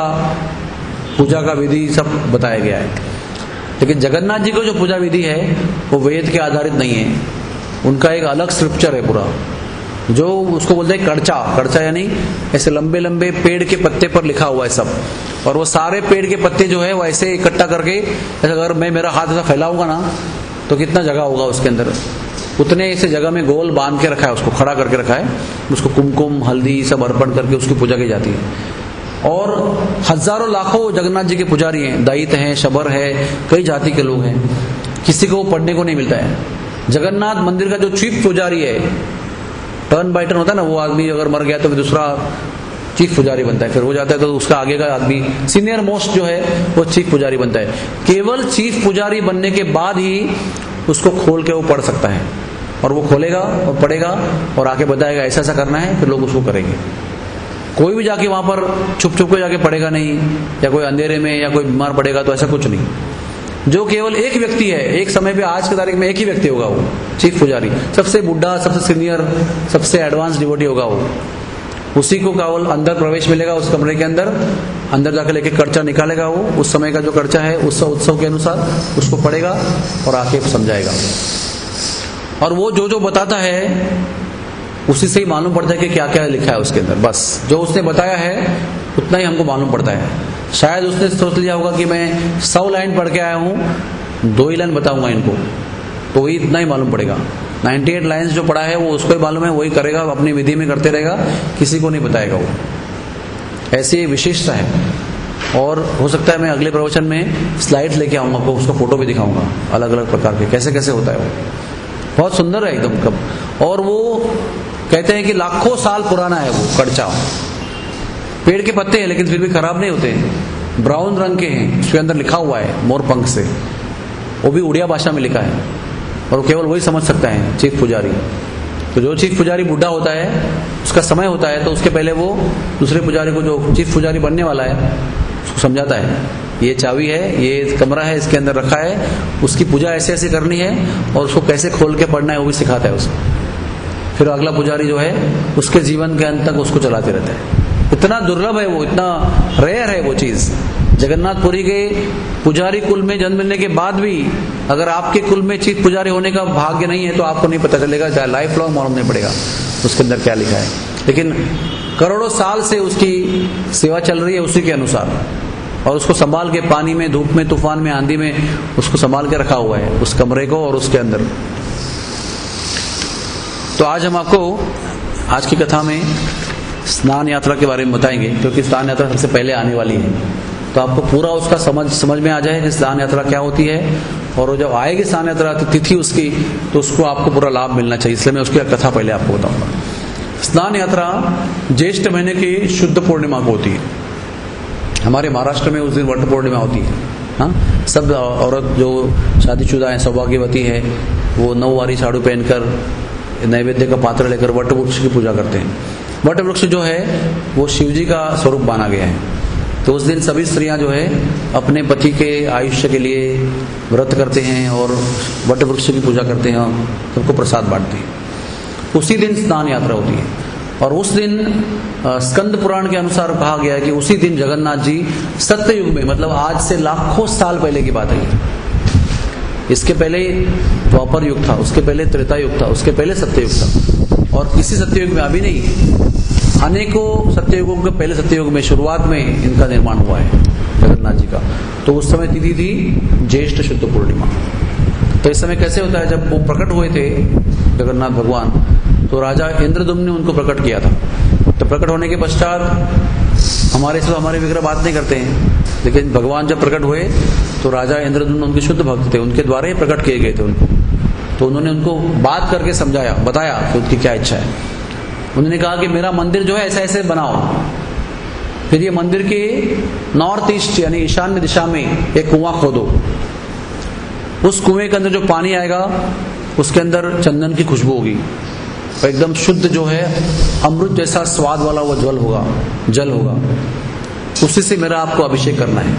पूजा का विधि सब बताया गया है। लेकिन जगन्नाथ जी को जो पूजा विधि है वो वेद के आधारित नहीं है, उनका एक अलग स्क्रिप्चर है पूरा, जो उसको बोलते हैं कड़चा यानी ऐसे लंबे लंबे पेड़ के पत्ते पर लिखा हुआ है सब। और वो सारे पेड़ के पत्ते जो है वो ऐसे इकट्ठा करके, अगर मैं मेरा हाथ ऐसा फैलाऊंगा ना तो कितना जगह होगा उसके अंदर, उतने ऐसे जगह में गोल बांध के रखा है, उसको खड़ा करके रखा है। उसको कुमकुम हल्दी सब अर्पण करके उसकी पूजा की जाती है। और हजारों लाखों जगन्नाथ जी के पुजारी हैं, दैत हैं, शबर है, कई जाति के लोग हैं, किसी को पढ़ने को नहीं मिलता है। जगन्नाथ मंदिर का जो चीफ पुजारी है, टर्न बाय टर्न होता है ना, वो आदमी अगर मर गया तो फिर दूसरा चीफ पुजारी बनता है, फिर हो जाता है तो उसका आगे का आदमी सीनियर मोस्ट जो है वो चीफ पुजारी बनता है। केवल चीफ पुजारी बनने के बाद ही उसको खोल के वो पढ़ सकता है, और वो खोलेगा और पढ़ेगा और आके बताएगा ऐसा ऐसा करना है, फिर लोग उसको करेंगे। कोई भी जाके वहां पर छुप के जाके पढ़ेगा नहीं, या कोई अंधेरे में या कोई बीमार पड़ेगा, तो ऐसा कुछ नहीं। जो केवल एक व्यक्ति है, एक समय पे आज की तारीख में एक ही व्यक्ति होगा वो चीफ पुजारी, सबसे बुढ़ा, सबसे सीनियर, सबसे एडवांस डिवोटी होगा वो। उसी को केवल अंदर प्रवेश मिलेगा उस कमरे के अंदर जाकर लेके कर्चा निकालेगा वो, उस समय का जो कर्चा है उस उत्सव के अनुसार उसको पढ़ेगा और आके समझाएगा। और वो जो बताता है उसी से ही मालूम पड़ता है कि क्या क्या लिखा है उसके अंदर। बस जो उसने बताया है उतना ही हमको मालूम पड़ता है। शायद उसने सोच लिया होगा कि मैं 100 लाइन पढ़ के आया हूँ, 2 ही लाइन बताऊंगा इनको, तो वही इतना ही मालूम पड़ेगा। 98 लाइन्स जो पढ़ा है वो उसको ही मालूम है, वही करेगा, अपनी विधि में करते रहेगा, किसी को नहीं बताएगा वो। ऐसी विशेषता है। और हो सकता है मैं अगले प्रवचन में स्लाइड लेके आऊंगा, आपको उसका फोटो भी दिखाऊंगा अलग अलग प्रकार के, कैसे कैसे होता है वो। बहुत सुंदर है एकदम कब। और वो कहते हैं कि लाखों साल पुराना है वो कड़चा। पेड़ के पत्ते हैं लेकिन फिर भी खराब नहीं होते, ब्राउन रंग के हैं, उसके अंदर लिखा हुआ है मोर पंख से, वो भी उड़िया भाषा में लिखा है, और वो केवल वही समझ सकता है चीफ पुजारी। तो जो चीफ पुजारी बुढ़ा होता है, उसका समय होता है, तो उसके पहले वो दूसरे पुजारी को, जो चीफ पुजारी बनने वाला है, उसको समझाता है ये चाबी है, ये कमरा है, इसके अंदर रखा है, उसकी पूजा ऐसे ऐसे करनी है, और उसको कैसे खोल के पढ़ना है वो भी सिखाता है उसको। फिर अगला पुजारी जो है उसके जीवन के अंत तक उसको चलाते रहता है। इतना दुर्लभ है वो, इतना रेयर है वो चीज। जगन्नाथपुरी के पुजारी कुल में जन्म लेने के बाद भी अगर आपके कुल में चीफ पुजारी होने का भाग्य नहीं है तो आपको नहीं पता चलेगा, चाहे लाइफ लॉन्ग मालूम नहीं पड़ेगा उसके अंदर क्या लिखा है। लेकिन करोड़ों साल से उसकी सेवा चल रही है उसी के अनुसार, और उसको संभाल के पानी में, धूप में, तूफान में, आंधी में उसको संभाल के रखा हुआ है उस कमरे को और उसके अंदर। तो आज हम आपको आज की कथा में स्नान यात्रा के बारे में बताएंगे, क्योंकि स्नान यात्रा सबसे पहले आने वाली है, तो आपको पूरा उसका समझ में आ जाए कि स्नान यात्रा क्या होती है, और वो जब आएगी स्नान यात्रा तिथि उसकी, तो उसको आपको पूरा लाभ मिलना चाहिए। इसलिए मैं उसकी कथा पहले आपको बताऊंगा। स्नान यात्रा ज्येष्ठ महीने की शुद्ध पूर्णिमा को होती है। हमारे महाराष्ट्र में उस दिन वट पूर्णिमा होती है। हाँ, सब औरत जो शादीशुदा है, सौभाग्यवती है, वो 9 वारी साड़ू पहनकर नैवेद्य का पात्र लेकर वट वृक्ष की पूजा करते हैं। वट वृक्ष जो है वो शिव जी का स्वरूप माना गया है, तो उस दिन सभी स्त्रियां जो है अपने पति के आयुष्य के लिए व्रत करते हैं और वट वृक्ष की पूजा करते हैं, सबको प्रसाद बांटते हैं। उसी दिन स्नान यात्रा होती है, और उस दिन स्कंद पुराण के अनुसार कहा गया है कि उसी दिन जगन्नाथ जी सत्य युग में, मतलब आज से लाखों साल पहले की बात है, इसके पहले द्वापर युग था, उसके पहले त्रेता युग था, उसके पहले सत्य युग था, और किसी सत्य युग में अभी नहीं, अनेकों सत्ययुगों के पहले सत्ययुग में शुरुआत में इनका निर्माण हुआ है जगन्नाथ जी का। तो उस समय तिथि थी ज्येष्ठ शुद्ध पूर्णिमा। तो इस समय कैसे होता है, जब वो प्रकट हुए थे जगन्नाथ भगवान, तो राजा इंद्रदुम्न ने उनको प्रकट किया था। तो प्रकट होने के पश्चात हमारे विग्रह बात नहीं करते हैं, लेकिन भगवान जब प्रकट हुए तो राजा इंद्रदुम्न उनके शुद्ध भक्त थे, उनके द्वारा ही प्रकट किए गए थे उनको। तो उन्होंने उनको बात करके समझाया, बताया कि उनकी क्या इच्छा है। उन्होंने कहा कि मेरा मंदिर जो है ऐसे ऐसे बनाओ। फिर ये मंदिर के नॉर्थ ईस्ट यानी ईशान्य दिशा में एक कुआं खोदो। उस कुएं के अंदर जो पानी आएगा उसके अंदर चंदन की खुशबू होगी और एकदम शुद्ध जो है अमृत जैसा स्वाद वाला वो जल होगा। उसी से मेरा आपको अभिषेक करना है।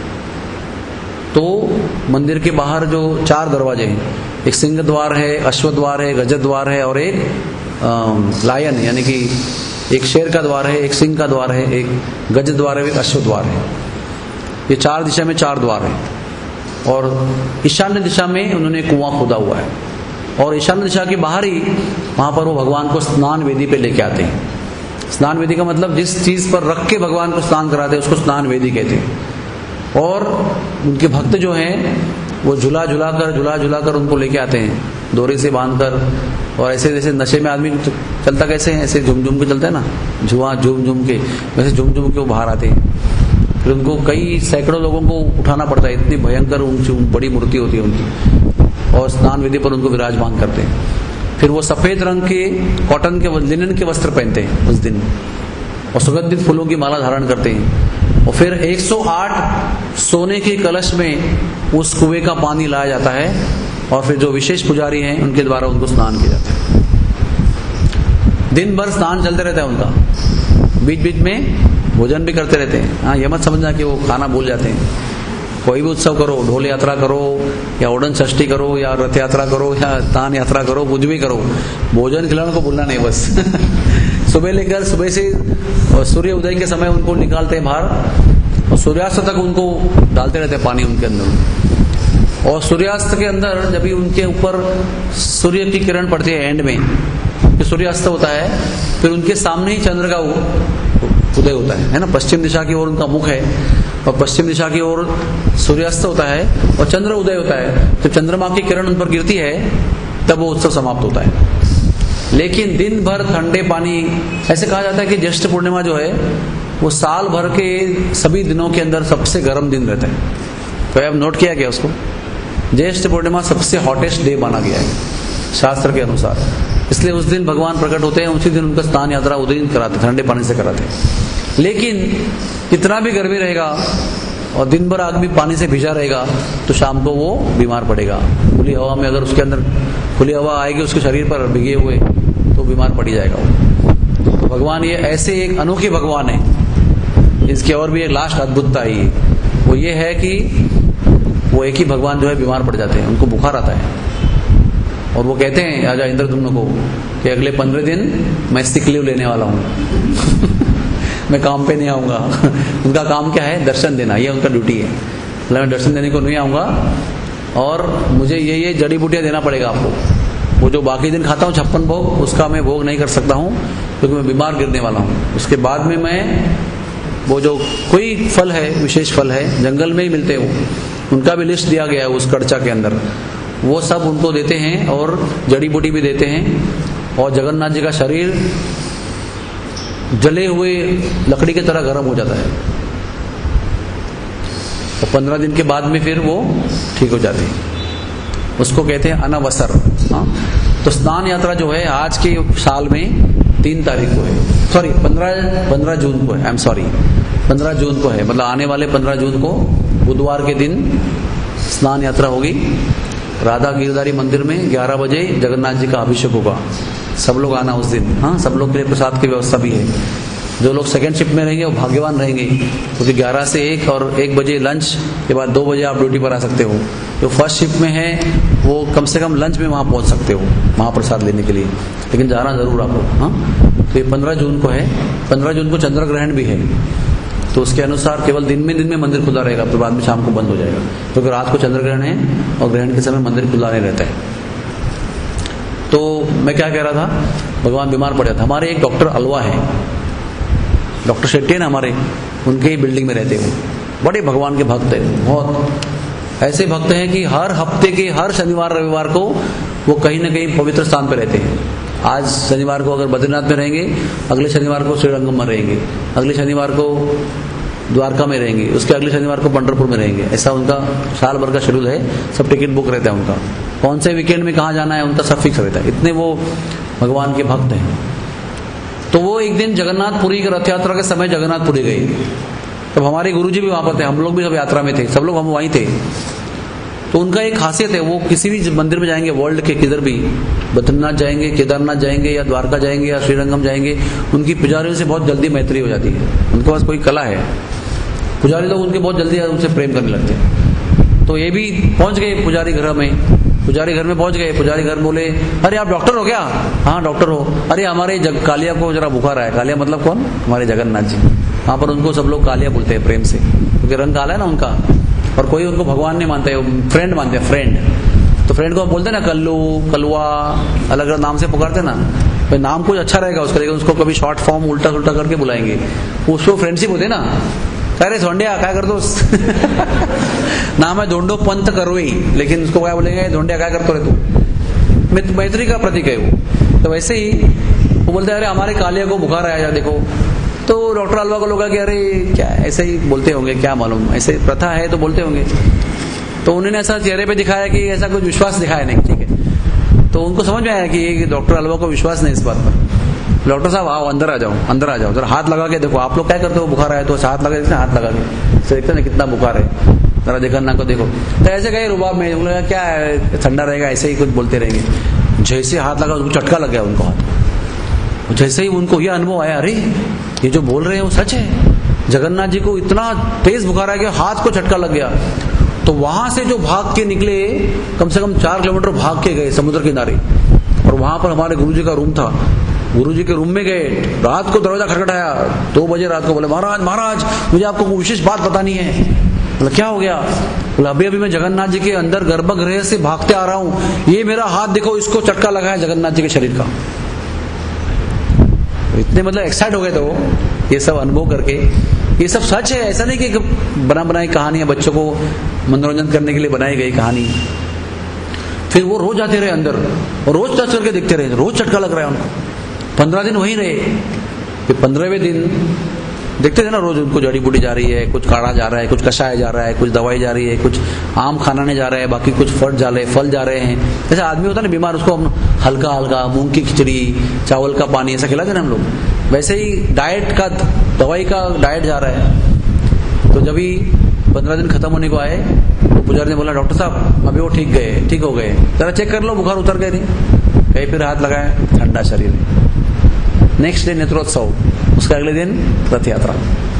तो मंदिर के बाहर जो 4 दरवाजे हैं, एक सिंह द्वार है, अश्व द्वार है, गज द्वार है और एक लायन यानी कि एक शेर का द्वार है, एक सिंह का द्वार है, एक गज द्वार है, एक अश्व द्वार है। ये 4 दिशा में 4 द्वार है। और ईशान्य दिशा में उन्होंने कुआं खोदा हुआ है और ईशान्य दिशा के बाहर ही वहां पर वो भगवान को स्नान वेदी पे लेके आते हैं। स्नान वेदी का मतलब जिस चीज पर रख के भगवान को स्नान कराते हैं उसको स्नान वेदी कहते हैं। और उनके भक्त जो हैं वो झूला झूला कर उनको लेके आते हैं, डोरे से बांधकर। और ऐसे जैसे नशे में आदमी चलता कैसे है, ऐसे झूम के चलता है ना, झूम के, वैसे झूम के वो बाहर आते हैं। फिर उनको कई सैकड़ों लोगों को उठाना पड़ता है, इतनी भयंकर ऊंची बड़ी मूर्ति होती है उनकी। और स्नान वेदी पर उनको विराजमान करते हैं। फिर वो सफेद रंग के कॉटन के लिनन के वस्त्र पहनते हैं उस दिन और सुगंधित फूलों की माला धारण करते हैं। और फिर 108 सोने के कलश में उस कुएं का पानी लाया जाता है और फिर जो विशेष पुजारी हैं उनके द्वारा उनको स्नान किया जाता है। दिन भर स्नान चलते रहता है उनका, बीच बीच में भोजन भी करते रहते हैं। हाँ, ये मत समझना कि वो खाना भूल जाते हैं। कोई भी उत्सव करो, ढोल यात्रा करो या ओडन षष्ठी करो या रथ यात्रा करो या तान यात्रा करो, कुछ भी करो, भोजन खिलाने को भूलना नहीं बस। सुबह से सूर्य उदय के समय उनको निकालते हैं बाहर और सूर्यास्त तक उनको डालते रहते हैं पानी उनके अंदर। और सूर्यास्त के अंदर जब भी उनके ऊपर सूर्य की किरण पड़ती है एंड में, सूर्यास्त होता है, फिर उनके सामने ही चंद्र का उदय होता है ना। पश्चिम दिशा की ओर उनका मुख है और पश्चिम दिशा की ओर सूर्यास्त होता है और चंद्र उदय होता है। जब चंद्रमा की किरण उन पर गिरती है तब वो उत्सव समाप्त होता है। लेकिन दिन भर ठंडे पानी, ऐसे कहा जाता है कि ज्येष्ठ पूर्णिमा जो है वो साल भर के सभी दिनों के अंदर सबसे गर्म दिन रहता है। तो अब नोट किया गया उसको, ज्येष्ठ पूर्णिमा सबसे हॉटेस्ट डे माना गया है शास्त्र के अनुसार। इसलिए उस दिन भगवान प्रकट होते हैं, उसी दिन उनका स्नान यात्रा उदय कराते, ठंडे पानी से कराते हैं। लेकिन कितना भी गर्मी रहेगा और दिन भर आदमी पानी से भिजा रहेगा तो शाम को वो बीमार पड़ेगा। खुली हवा में अगर उसके अंदर खुली हवा आएगी उसके शरीर पर भिगे हुए तो बीमार पड़ जाएगा वो। तो भगवान ये ऐसे एक अनोखे भगवान है। इसकी और भी एक लास्ट अद्भुतता है, वो ये है कि वो एक ही भगवान जो है बीमार पड़ जाते हैं, उनको बुखार आता है और वो कहते हैं राजा इंद्रदुम्न को कि अगले 15 दिन मैं सिक लीव लेने वाला हूँ। मैं काम पे नहीं आऊंगा। उनका काम क्या है? दर्शन देना, ये उनका ड्यूटी है। मतलब मैं दर्शन देने को नहीं आऊंगा और मुझे ये जड़ी बूटियां देना पड़ेगा आपको। वो जो बाकी दिन खाता हूँ 56 भोग, उसका मैं भोग नहीं कर सकता हूँ क्योंकि मैं बीमार गिरने वाला हूँ। उसके बाद में मैं वो जो कोई फल है, विशेष फल है, जंगल में ही मिलते हैं वो, उनका भी लिस्ट दिया गया है उस कड़चा के अंदर, वो सब उनको देते हैं और जड़ी बूटी भी देते हैं। और जगन्नाथ जी का शरीर जले हुए लकड़ी की तरह गर्म हो जाता है और 15 दिन के बाद में फिर वो ठीक हो जाते हैं। उसको कहते हैं अनवसर। हाँ, तो स्नान यात्रा जो है आज के साल में 3 तारीख को है, सॉरी 15 जून को है, आई एम सॉरी 15 जून को है। मतलब आने वाले 15 जून को बुधवार के दिन स्नान यात्रा होगी। राधा गिरधारी मंदिर में 11 बजे जगन्नाथ जी का अभिषेक होगा। सब लोग आना उस दिन। हाँ, सब लोग के लिए प्रसाद की व्यवस्था भी है। जो लोग सेकंड शिफ्ट में रहेंगे वो भाग्यवान रहेंगे क्योंकि 11 से 1 और 1 बजे लंच के बाद 2 बजे आप ड्यूटी पर आ सकते हो। जो फर्स्ट शिफ्ट में है वो कम से कम लंच में वहाँ पहुँच सकते हो महाप्रसाद लेने के लिए, लेकिन जाना जरूर आपको। हाँ, तो ये 15 जून को है। 15 जून को चंद्र ग्रहण भी है, तो उसके अनुसार केवल दिन में मंदिर खुला रहेगा, फिर बाद में शाम को बंद हो जाएगा क्योंकि तो रात को चंद्र ग्रहण है और ग्रहण के समय मंदिर खुला नहीं रहता है। तो मैं क्या कह रहा था, भगवान बीमार पड़ जाता। हमारे एक डॉक्टर अलवा है, डॉक्टर शेट्टी है ना हमारे, उनके ही बिल्डिंग में रहते हैं वो, बड़े भगवान के भक्त हैं, बहुत ऐसे भक्त हैं कि हर हफ्ते के हर शनिवार रविवार को वो कहीं ना कहीं पवित्र स्थान पे रहते हैं। आज शनिवार को अगर बद्रीनाथ में रहेंगे, अगले शनिवार को श्रीरंगम में रहेंगे, अगले शनिवार को द्वारका में रहेंगे, उसके अगले शनिवार को पंढरपुर में रहेंगे। ऐसा उनका साल भर का शेड्यूल है, सब टिकट बुक रहता है उनका, कौन से वीकेंड में कहाँ जाना है उनका सब फिक्स रहता है, इतने वो भगवान के भक्त हैं। तो वो एक दिन जगन्नाथपुरी की रथ यात्रा के समय जगन्नाथपुरी गए। तब हमारे गुरुजी भी वहां पर थे, हम लोग भी सब यात्रा में थे, सब लोग हम वहीं थे। तो उनका एक खासियत है, वो किसी भी मंदिर में जाएंगे वर्ल्ड के किधर भी, बद्रीनाथ जाएंगे, केदारनाथ जाएंगे या द्वारका जाएंगे या श्रीरंगम जाएंगे, उनकी पुजारियों से बहुत जल्दी मैत्री हो जाती है। उनके पास कोई कला है, पुजारी लोग उनके बहुत जल्दी उनसे प्रेम करने लगते हैं। तो ये भी पहुंच गए पुजारी घर में, पुजारी घर में पहुंच गए। पुजारी घर बोले, अरे आप डॉक्टर हो क्या? हाँ डॉक्टर हो। अरे हमारे कालिया को जरा बुखार आया। कालिया मतलब कौन? हमारे जगन्नाथ जी। वहां पर उनको सब लोग कालिया बोलते हैं प्रेम से, क्योंकि रंग काला है ना उनका, और कोई उनको भगवान नहीं मानते, फ्रेंड मानते हैं, फ्रेंड। तो फ्रेंड को बोलते हैं ना कल्लू, कलवा, अलग अलग नाम से पुकारते ना, भाई नाम कुछ अच्छा रहेगा उसका, लेकिन उसको कभी शॉर्ट फॉर्म उल्टा उल्टा करके बुलाएंगे, उसको फ्रेंडशिप होते ना। अरे धोंडिया क्या कर दो नाम है धोंडो पंत करोई, लेकिन उसको क्या बोलेंगे, धोंडिया क्या करते रहे तू, मैत्री का प्रतीक है वो। तो वैसे ही वो बोलते हैं, अरे हमारे कालिया को बुखार आया देखो। तो डॉक्टर अलवा को लोग कि अरे क्या, ऐसे ही बोलते होंगे, क्या मालूम, ऐसे प्रथा है तो बोलते होंगे। तो उन्होंने ऐसा चेहरे पे दिखाया कि ऐसा कुछ विश्वास दिखाया नहीं, ठीक है। तो उनको समझ में आया कि डॉक्टर अलवा को विश्वास नहीं इस बात पर। डॉक्टर साहब आओ, अंदर आ जाओ, अंदर आ जाओ, जरा हाथ लगा के देखो। आप लोग क्या करते हो, बुखार आया तो हाथ लगा देते, हाथ लगा के देखते ना कितना बुखार है, जरा देखा ना को देखो। तो ऐसे गए रुबाब में, उन्होंने क्या है ठंडा रहेगा, ऐसे ही कुछ बोलते रहेंगे। जैसे हाथ लगा उनको चटका लग गया उनको हाथ। जैसे ही उनको यह अनुभव आया, अरे ये जो बोल रहे हैं वो सच है, जगन्नाथ जी को इतना तेज बुखार आ गया, हाथ को झटका लग गया। तो वहां से जो भाग के निकले, कम से कम 4 किलोमीटर भाग के गए समुद्र किनारे, और वहां पर हमारे गुरुजी का रूम था। गुरुजी के रूम में गए, रात को दरवाजा खटखटाया, 2 बजे रात को। बोले, महाराज महाराज मुझे आपको कोई विशेष बात बतानी है। बोला क्या हो गया? बोला अभी अभी मैं जगन्नाथ जी के अंदर गर्भगृह से भागते आ रहा हूं, ये मेरा हाथ देखो, इसको चटका लगा है जगन्नाथ जी के शरीर का। इतने मतलब एक्साइट हो गए थे वो ये सब अनुभव करके। ये सब सच है, ऐसा नहीं कि बना बनाई कहानी है, बच्चों को मनोरंजन करने के लिए बनाई गई कहानी। फिर वो रोज आते रहे अंदर और रोज टच करके देखते रहे, रोज चटका लग रहा है उनको। 15 दिन वहीं रहे। फिर 15वें दिन देखते थे ना, रोज उनको जड़ी बूटी जा रही है, कुछ काढ़ा जा रहा है, कुछ कषाय जा रहा है, कुछ दवाई जा रही है, कुछ आम खाना जा रहा है, बाकी कुछ फल जा रहे हैं। जैसे आदमी होता है ना बीमार, उसको हम हल्का हल्का मूंग की खिचड़ी, चावल का पानी ऐसा खिलाते ना हम लोग, वैसे ही डाइट का, दवाई का डाइट जा रहा है। तो जब ही 15 दिन खत्म होने को आए तो पुजारी ने बोला, डॉक्टर साहब अभी वो ठीक हो गए, जरा चेक कर लो बुखार उतर गए नहीं। कहीं फिर हाथ लगाया, ठंडा शरीर। नेक्स्ट डे नेत्रोत्सव, उसका अगले दिन रथ यात्रा।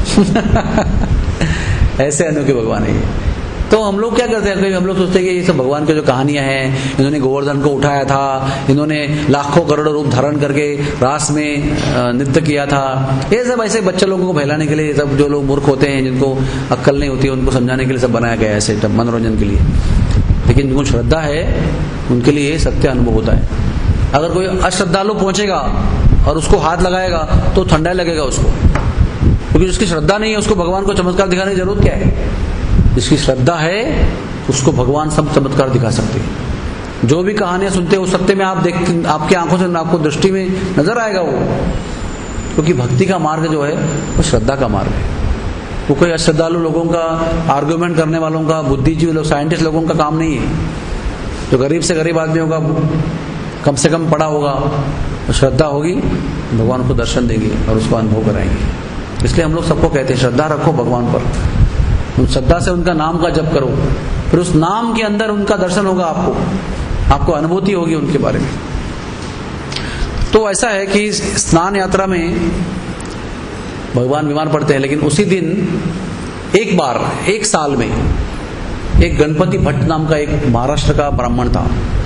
ऐसे अनोखे भगवान है ये। तो हम लोग क्या करते हैं, कभी हम लोग सोचते हैं कि ये सब भगवान की जो कहानियां हैं, इन्होंने गोवर्धन को उठाया था, इन्होंने लाखों करोड़ों रूप धारण करके रास में नृत्य किया था, ये सब ऐसे बच्चे लोगों को बहलाने के लिए, सब जो लोग मूर्ख होते हैं, जिनको अक्ल नहीं होती है, उनको समझाने के लिए सब बनाया गया है ऐसे मनोरंजन के लिए। लेकिन जिनको श्रद्धा है उनके लिए सत्य अनुभव होता है। अगर कोई अश्रद्धालु पहुंचेगा और उसको हाथ लगाएगा तो ठंडा लगेगा उसको, क्योंकि जिसकी श्रद्धा नहीं है उसको भगवान को चमत्कार दिखाने की जरूरत क्या है। जिसकी श्रद्धा है उसको भगवान सब चमत्कार दिखा सकते हैं। जो भी कहानियां सुनते हो सत्य में आप देखते, आपकी आंखों से आपको दृष्टि में नजर आएगा वो, क्योंकि भक्ति का मार्ग जो है वो श्रद्धा का मार्ग है। वो कोई अश्रद्धालु लोगों का, आर्ग्यूमेंट करने वालों का, बुद्धिजीवी लोग, साइंटिस्ट लोगों का काम नहीं है। जो गरीब से गरीब आदमी होगा, कम से कम पढ़ा होगा, तो श्रद्धा होगी, भगवान को दर्शन देंगे और उसको अनुभव कराएंगे। इसलिए हम लोग सबको कहते हैं श्रद्धा रखो भगवान पर, उन श्रद्धा से उनका नाम का जप करो, फिर उस नाम के अंदर उनका दर्शन होगा, आपको अनुभूति होगी उनके बारे में। तो ऐसा है कि स्नान यात्रा में भगवान बीमार पड़ते हैं, लेकिन उसी दिन एक बार, एक साल में, एक गणपति भट्ट नाम का एक महाराष्ट्र का ब्राह्मण था।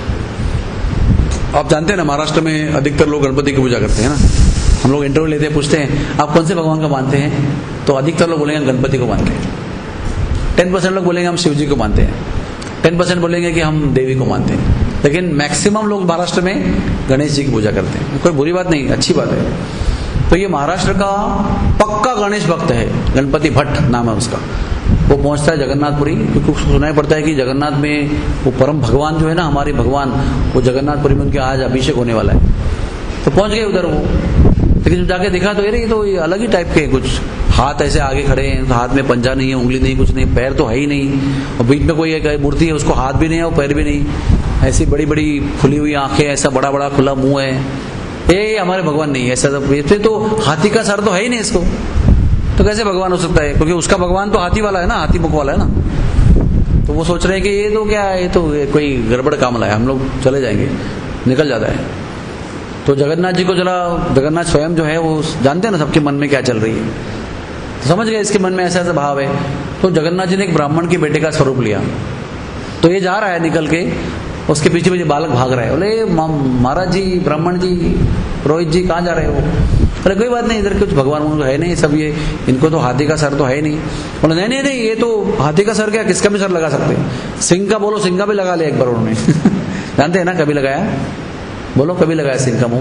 आप जानते हैं ना, महाराष्ट्र में अधिकतर लोग गणपति की पूजा करते हैं ना। हम लोग इंटरव्यू लेते हैं, पूछते हैं आप कौन से भगवान को मानते हैं, तो अधिकतर लोग बोलेंगे गणपति को मानते हैं। 10% लोग बोलेंगे हम शिव जी को मानते हैं, 10% बोलेंगे कि हम देवी को मानते हैं, लेकिन मैक्सिमम लोग महाराष्ट्र में गणेश जी की पूजा करते हैं। कोई बुरी बात नहीं, अच्छी बात है। तो ये महाराष्ट्र का पक्का गणेश भक्त है, गणपति भट्ट नाम है उसका। वो पहुंचता है जगन्नाथपुरी, क्योंकि उसको सुनाई पड़ता है कि जगन्नाथ में वो परम भगवान जो है ना, हमारे भगवान, वो जगन्नाथपुरी में उनके आज अभिषेक होने वाला है। तो पहुंच गए उधर वो, लेकिन जब जाके देखा तो ये तो अलग ही टाइप के, कुछ हाथ ऐसे आगे खड़े हैं, हाथ में पंजा नहीं है, उंगली नहीं, कुछ नहीं, पैर तो है ही नहीं, और बीच में कोई एक मूर्ति है, उसको हाथ भी नहीं है और पैर भी नहीं, ऐसी बड़ी बड़ी खुली हुई आंखें, ऐसा बड़ा बड़ा खुला मुंह है, ये हमारे भगवान नहीं है। ऐसा तो हाथी का सर तो है ही नहीं इसको, तो कैसे भगवान हो सकता है? क्योंकि उसका भगवान तो हाथी वाला है ना, हाथी मुख वाला है ना। तो वो सोच रहे हैं कि ये तो क्या है, ये तो कोई गड़बड़ काम लाया, हम लोग चले जाएंगे, निकल जाता है। तो जगन्नाथ जी को जरा, जगन्नाथ स्वयं जो है वो जानते हैं ना सबके मन में क्या चल रही है, तो समझ गए इसके मन में ऐसा ऐसा भाव है। तो जगन्नाथ जी ने एक ब्राह्मण के बेटे का स्वरूप लिया। तो ये जा रहा है निकल के, उसके पीछे पीछे बालक भाग रहा है। बोले महाराज जी, ब्राह्मण जी, रोहित जी, कहाँ जा रहे हो? बोले कोई बात नहीं, इधर कुछ भगवान है नहीं, सब ये, इनको तो हाथी का सर तो है नहीं। बोले नहीं नहीं नहीं, ये तो हाथी का सर क्या, किसका भी सर लगा सकते हैं। सिंह का बोलो, सिंह का भी लगा लिया एक बार उन्होंने। जानते हैं ना, कभी लगाया? बोलो, कभी लगाया सिंह का मुख?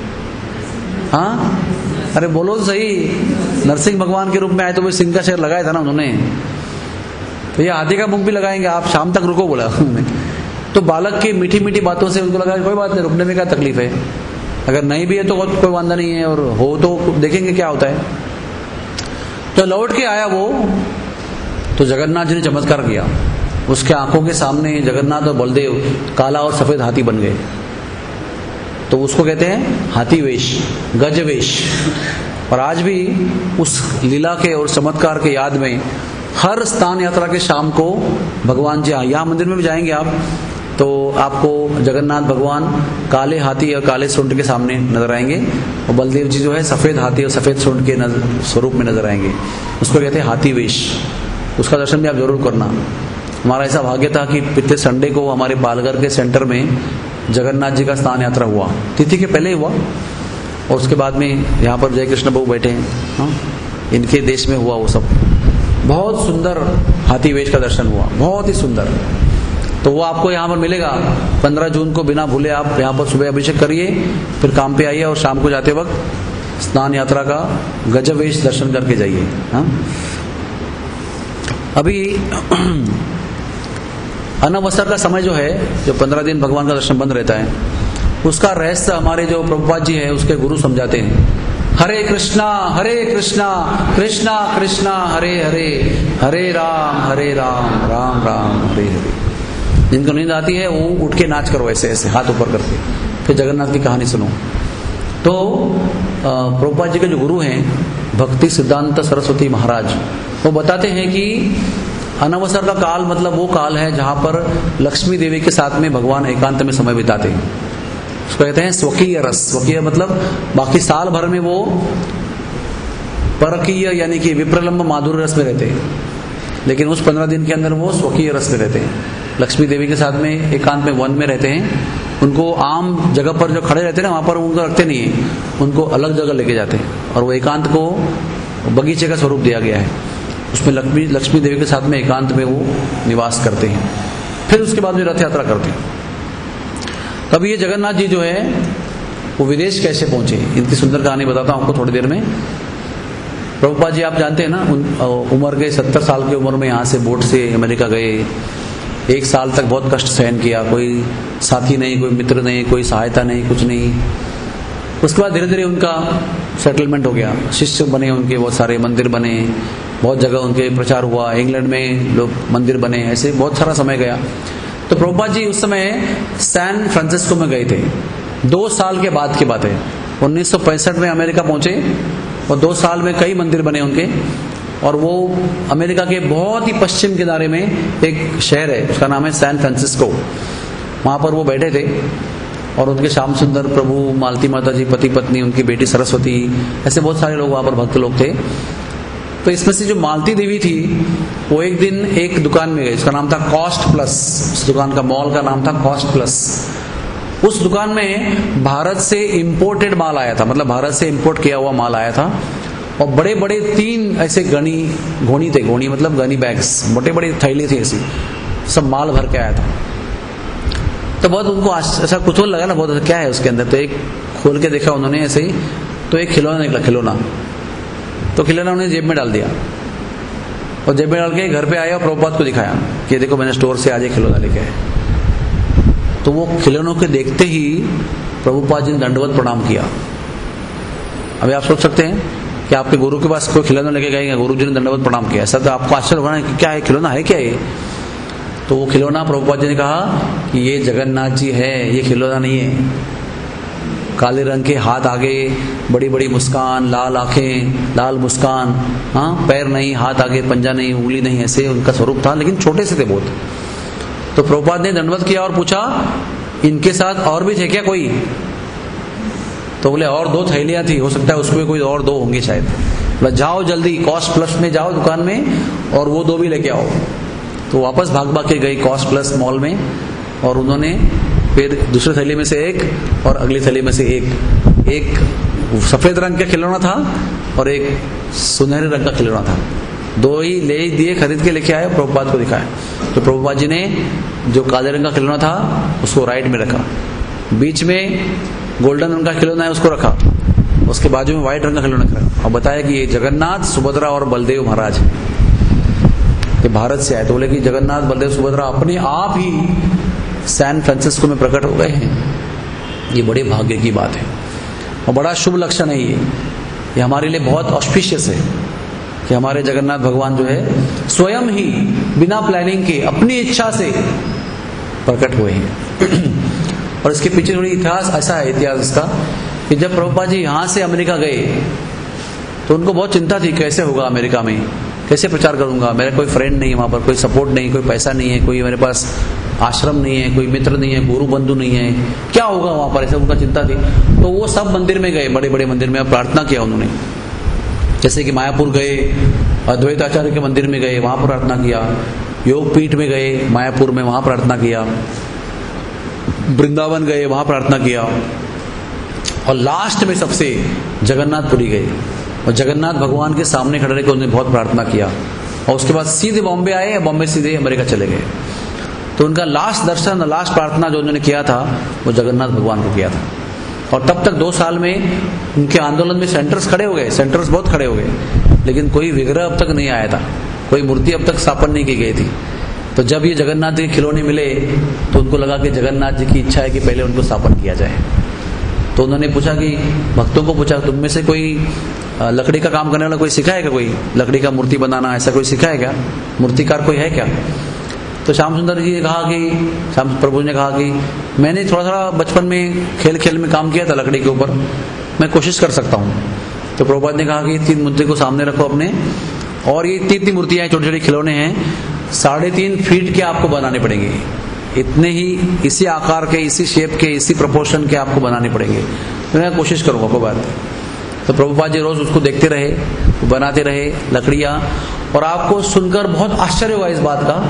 हाँ, अरे बोलो तो सही। नरसिंह भगवान के रूप में आए तो वो सिंह का शेर लगाया था ना उन्होंने, तो ये हाथी का मुख भी लगाएंगे आप? शाम तक रुको बोला उन्होंने। तो बालक की मीठी मीठी बातों से उनको लगा कोई बात नहीं, रुकने में क्या तकलीफ है, अगर नहीं भी है तो कोई वांदा नहीं है, और हो तो देखेंगे क्या होता है। तो लौट के आया वो, तो जगन्नाथ जी ने चमत्कार किया। उसके आंखों के सामने जगन्नाथ और बलदेव काला और सफेद हाथी बन गए। तो उसको कहते हैं हाथी वेश, गज वेश। और आज भी उस लीला के और चमत्कार के याद में हर स्थान यात्रा के शाम को भगवान जी, यहाँ मंदिर में भी जाएंगे आप तो आपको जगन्नाथ भगवान काले हाथी और काले सूंड के सामने नजर आएंगे, और बलदेव जी जो है सफेद हाथी और सफेद सूंड के स्वरूप में नजर आएंगे। उसको कहते हैं हाथी वेश। उसका दर्शन भी आप जरूर करना। हमारा ऐसा भाग्य था कि पिछले संडे को हमारे पालघर के सेंटर में जगन्नाथ जी का स्थान यात्रा हुआ, तिथि के पहले ही हुआ, और उसके बाद में यहाँ पर जय कृष्ण बाबू बैठे हैं, हाँ, इनके देश में हुआ वो सब। बहुत सुंदर हाथी वेश का दर्शन हुआ, बहुत ही सुंदर। तो वो आपको यहाँ पर मिलेगा 15 जून को, बिना भूले आप यहाँ पर सुबह अभिषेक करिए, फिर काम पे आइए, और शाम को जाते वक्त स्नान यात्रा का गजब वेश दर्शन करके जाइए। हाँ, अभी अनवसर का समय जो है, जो 15 दिन भगवान का दर्शन बंद रहता है, उसका रहस्य हमारे जो प्रभुपाद जी है उसके गुरु समझाते हैं। हरे कृष्णा कृष्णा कृष्णा हरे हरे, हरे राम राम राम हरे हरे। जिनको नींद आती है वो उठ के नाच करो, ऐसे ऐसे हाथ ऊपर करके, फिर जगन्नाथ की कहानी सुनो। तो प्रभुपाद जी के जो गुरु हैं भक्ति सिद्धांत सरस्वती महाराज, वो बताते हैं कि अनवसर का काल मतलब वो काल है जहां पर लक्ष्मी देवी के साथ में भगवान एकांत में समय बिताते हैं। उसको कहते हैं स्वकीय रस। स्वकीय मतलब बाकी साल भर में वो परकीय यानी कि विप्रलंब माधुर्य रस में रहते हैं, लेकिन उस 15 दिन के अंदर वो स्वकीय रस में रहते हैं। लक्ष्मी देवी के साथ में एकांत में वन में रहते हैं। उनको आम जगह पर जो खड़े रहते हैं ना, वहां पर उनको रखते नहीं है, उनको अलग जगह लेके जाते हैं, और वो एकांत को बगीचे का स्वरूप दिया गया है। उसमें लक्ष्मी देवी के साथ में एकांत में वो निवास करते हैं। फिर उसके बाद में रथ यात्रा करते हैं। तब ये जगन्नाथ जी जो है वो विदेश कैसे पहुंचे, इनकी सुंदर कहानी बताता हूं आपको थोड़ी देर में। प्रभुपाद जी आप जानते हैं ना, उम्र के 70 साल की उम्र में यहाँ से बोट से अमेरिका गए। 1 साल तक बहुत कष्ट सहन किया, कोई साथी नहीं, कोई मित्र नहीं, कोई सहायता नहीं, कुछ नहीं। उसके बाद धीरे धीरे उनका सेटलमेंट हो गया, शिष्य बने उनके, बहुत सारे मंदिर बने, बहुत जगह उनके प्रचार हुआ, इंग्लैंड में लोग मंदिर बने, ऐसे बहुत सारा समय गया। तो प्रभुपाद जी उस समय सैन फ्रांसिस्को में गए थे। 2 साल के बाद की बात है, 1965 में अमेरिका पहुंचे, और 2 साल में कई मंदिर बने उनके। और वो अमेरिका के बहुत ही पश्चिम किनारे में एक शहर है, उसका नाम है सैन फ्रांसिस्को। वहां पर वो बैठे थे, और उनके श्याम सुंदर प्रभु, मालती माता जी पति पत्नी, उनकी बेटी सरस्वती, ऐसे बहुत सारे लोग वहां पर भक्त लोग थे। तो इसमें से जो मालती देवी थी वो एक दिन एक दुकान में गई, उसका नाम था कॉस्ट प्लस। उस दुकान का मॉल का नाम था कॉस्ट प्लस। उस दुकान में भारत से इंपोर्टेड माल आया था, मतलब भारत से इंपोर्ट किया हुआ माल आया था, और बड़े बड़े 3 ऐसे घोनी थे, घोनी मतलब गनी बैग्स, बड़े बड़े थैली थी, ऐसी सब माल भर के आया था। तो बहुत उनको ऐसा कुतूहल लगा ना, बहुत क्या है उसके अंदर। तो एक खोल के देखा उन्होंने ऐसे ही, तो एक खिलौना निकला, खिलौना। तो तो खिलौना उन्हें जेब में डाल दिया और जेब में डाल के घर पे आया और प्रभुपाद को दिखाया कि देखो मैंने स्टोर से आज एक खिलौना लेके आया। तो वो खिलौनों के देखते ही प्रभुपाद जी ने दंडवत प्रणाम किया। अभी आप सोच सकते हैं कि आपके गुरु के पास कोई खिलौना लेके गए, गुरु जी ने दंडवत प्रणाम किया, ऐसा तो आपको आश्चर्य होगा ना कि क्या है खिलौना, है क्या ये? तो वो खिलौना प्रभुपाद जी ने कहा कि ये जगन्नाथ जी है, ये खिलौना नहीं है। काले रंग के हाथ आगे, बड़ी बड़ी मुस्कान, लाल आंखें, लाल मुस्कान, हाँ, पैर नहीं, हाथ आगे, पंजा नहीं, उंगली नहीं, ऐसे उनका स्वरूप था, लेकिन छोटे से थे बहुत। तो प्रभुपाद ने दंडवत किया और पूछा इनके साथ और भी थे क्या कोई? तो बोले और 2 थैलियां थी, हो सकता है उसमें कोई और 2 होंगे शायद। बोला जाओ जल्दी कॉस्ट प्लस में जाओ दुकान में और वो 2 भी लेके आओ। तो वापस भाग भाग के गई कॉस्ट प्लस मॉल में और उन्होंने फिर दूसरे थैली में से एक और अगली थैली में से एक सफेद रंग का खिलौना था और एक सुनहरे रंग का खिलौना था। 2 ही ले दिए, खरीद के लेके आए, प्रभुपाद को दिखाया। तो प्रभुपाद जी ने जो काले रंग का खिलौना था उसको राइट में रखा, बीच में गोल्डन रंग का खिलौना है उसको रखा, उसके बाजू में व्हाइट रंग का खिलौना रखा और बताया कि ये जगन्नाथ, सुभद्रा और बलदेव महाराज है, ये भारत से आए। तो बोले कि जगन्नाथ, बलदेव, सुभद्रा अपने आप ही सैन फ्रांसिस्को में प्रकट हो गए हैं। ये बड़े भाग्य की बात है और बड़ा शुभ लक्षण है ये हमारे लिए बहुत ऑस्पिशियस है कि हमारे जगन्नाथ भगवान जो है स्वयं ही बिना प्लानिंग के अपनी इच्छा से प्रकट हुए हैं। और इसके पीछे थोड़ी इतिहास ऐसा है, इतिहास इसका कि जब प्रभुपाद जी यहाँ से अमेरिका गए तो उनको बहुत चिंता थी कैसे होगा अमेरिका में, कैसे प्रचार करूंगा, मेरा कोई फ्रेंड नहीं है वहां पर, कोई सपोर्ट नहीं, कोई पैसा नहीं है, कोई मेरे पास आश्रम नहीं है, कोई मित्र नहीं है, गुरु बंधु नहीं है, क्या होगा वहां पर, ऐसा उनका चिंता थी। तो वो सब मंदिर में गए, बड़े बड़े मंदिर में प्रार्थना किया उन्होंने। जैसे कि मायापुर गए, अद्वैत आचार्य के मंदिर में गए, वहां पर प्रार्थना किया, योग पीठ में गए मायापुर में, वहां प्रार्थना किया, वृंदावन गए, वहां प्रार्थना किया और लास्ट में सबसे जगन्नाथपुरी गए और जगन्नाथ भगवान के सामने खड़े रह के उन्होंने बहुत प्रार्थना किया और उसके बाद सीधे बॉम्बे आए, बॉम्बे सीधे अमेरिका चले गए। तो उनका लास्ट दर्शन, लास्ट प्रार्थना जो उन्होंने किया था वो जगन्नाथ भगवान को किया था। और तब तक 2 साल में उनके आंदोलन में सेंटर्स खड़े हो गए, सेंटर्स बहुत खड़े हो गए, लेकिन कोई विग्रह अब तक नहीं आया था, कोई मूर्ति अब तक स्थापन नहीं की गई थी। तो जब ये जगन्नाथ जी के खिलौने मिले तो उनको लगा कि जगन्नाथ जी की इच्छा है कि पहले उनको स्थापन किया जाए। तो उन्होंने पूछा कि भक्तों को पूछा तुम में से कोई लकड़ी का काम करने वाला कोई सीखा है क्या, कोई लकड़ी का मूर्ति बनाना ऐसा कोई सीखा है क्या, मूर्तिकार कोई है क्या? तो श्याम सुंदर जी ने कहा कि, श्याम प्रभु ने कहा कि मैंने थोड़ा थोड़ा बचपन में खेल खेल में काम किया था लकड़ी के ऊपर, मैं कोशिश कर सकता हूँ। तो प्रभुपाद ने कहा कि 3 मूर्ति को सामने रखो अपने, और ये 3 मूर्तियां छोटे छोटे खिलौने हैं, 3.5 फीट के आपको बनाने पड़ेंगे, इतने ही इसी आकार के, इसी शेप के, इसी प्रोपोर्शन के आपको बनाने पड़ेंगे। मैं कोशिश करूंगा कोई बात। तो प्रभुपाद जी रोज उसको देखते रहे, बनाते रहे लकड़ियां, और आपको सुनकर बहुत आश्चर्य हुआ इस बात का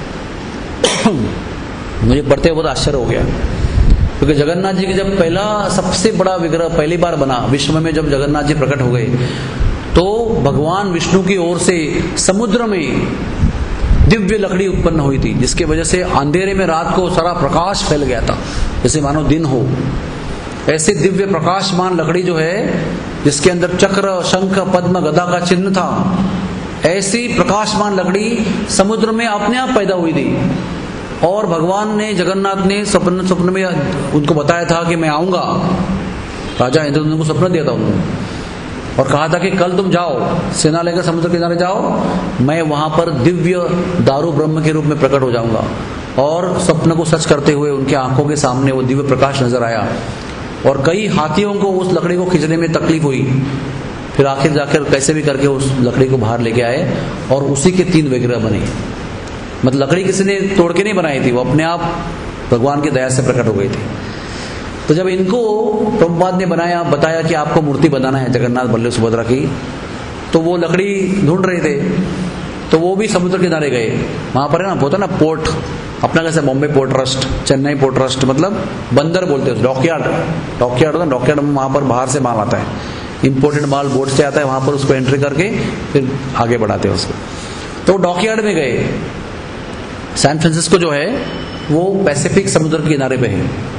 मुझे पढ़ते हुए बहुत आश्चर्य हो गया, क्योंकि जगन्नाथ जी की जब पहला सबसे बड़ा विग्रह पहली बार बना विश्व में, जब जगन्नाथ जी प्रकट हो गए तो भगवान विष्णु की ओर से समुद्र में दिव्य लकड़ी उत्पन्न हुई थी, जिसकी वजह से अंधेरे में रात को सारा प्रकाश फैल गया था, जैसे मानो दिन हो। ऐसे दिव्य प्रकाशमान लकड़ी जो है, जिसके अंदर चक्र, शंख, पद्म, गदा का चिन्ह था, ऐसी प्रकाशमान लकड़ी समुद्र में अपने आप पैदा हुई थी। और भगवान ने, जगन्नाथ ने स्वप्न में उनको बताया था कि मैं आऊंगा। राजा इंद्रद्युम्न को स्वप्न दिया था उन्होंने और कहा था कि कल तुम जाओ, सेना लेकर समुद्र किनारे जाओ, मैं वहां पर दिव्य दारू ब्रह्म के रूप में प्रकट हो जाऊंगा। और स्वप्न को सच करते हुए उनके आंखों के सामने वो दिव्य प्रकाश नजर आया और कई हाथियों को उस लकड़ी को खींचने में तकलीफ हुई। फिर आखिर जाकर कैसे भी करके उस लकड़ी को बाहर लेके आए और उसी के 3 विग्रह बने। मतलब लकड़ी किसी ने तोड़ के नहीं बनाई थी, वो अपने आप भगवान की दया से प्रकट हो गई थी। तो जब इनको प्रभुपाद ने बताया कि आपको मूर्ति बनाना है जगन्नाथ, बलदेव, सुभद्रा की, तो वो लकड़ी ढूंढ रहे थे। तो वो भी समुद्र किनारे गए, वहां पर है ना, होता ना पोर्ट, अपना कैसे Bombay port trust, Chennai port trust, मतलब बंदर बोलते हैं, डॉकयार्ड होता है, डॉकयार्ड में वहां पर बाहर से माल आता है, इंपोर्टेड माल बोट से आता है, वहां पर उसको एंट्री करके फिर आगे बढ़ाते हैं उसको। तो डॉकयार्ड में गए। सैन फ्रांसिस्को जो है वो पैसिफिक समुद्र के किनारे पे है,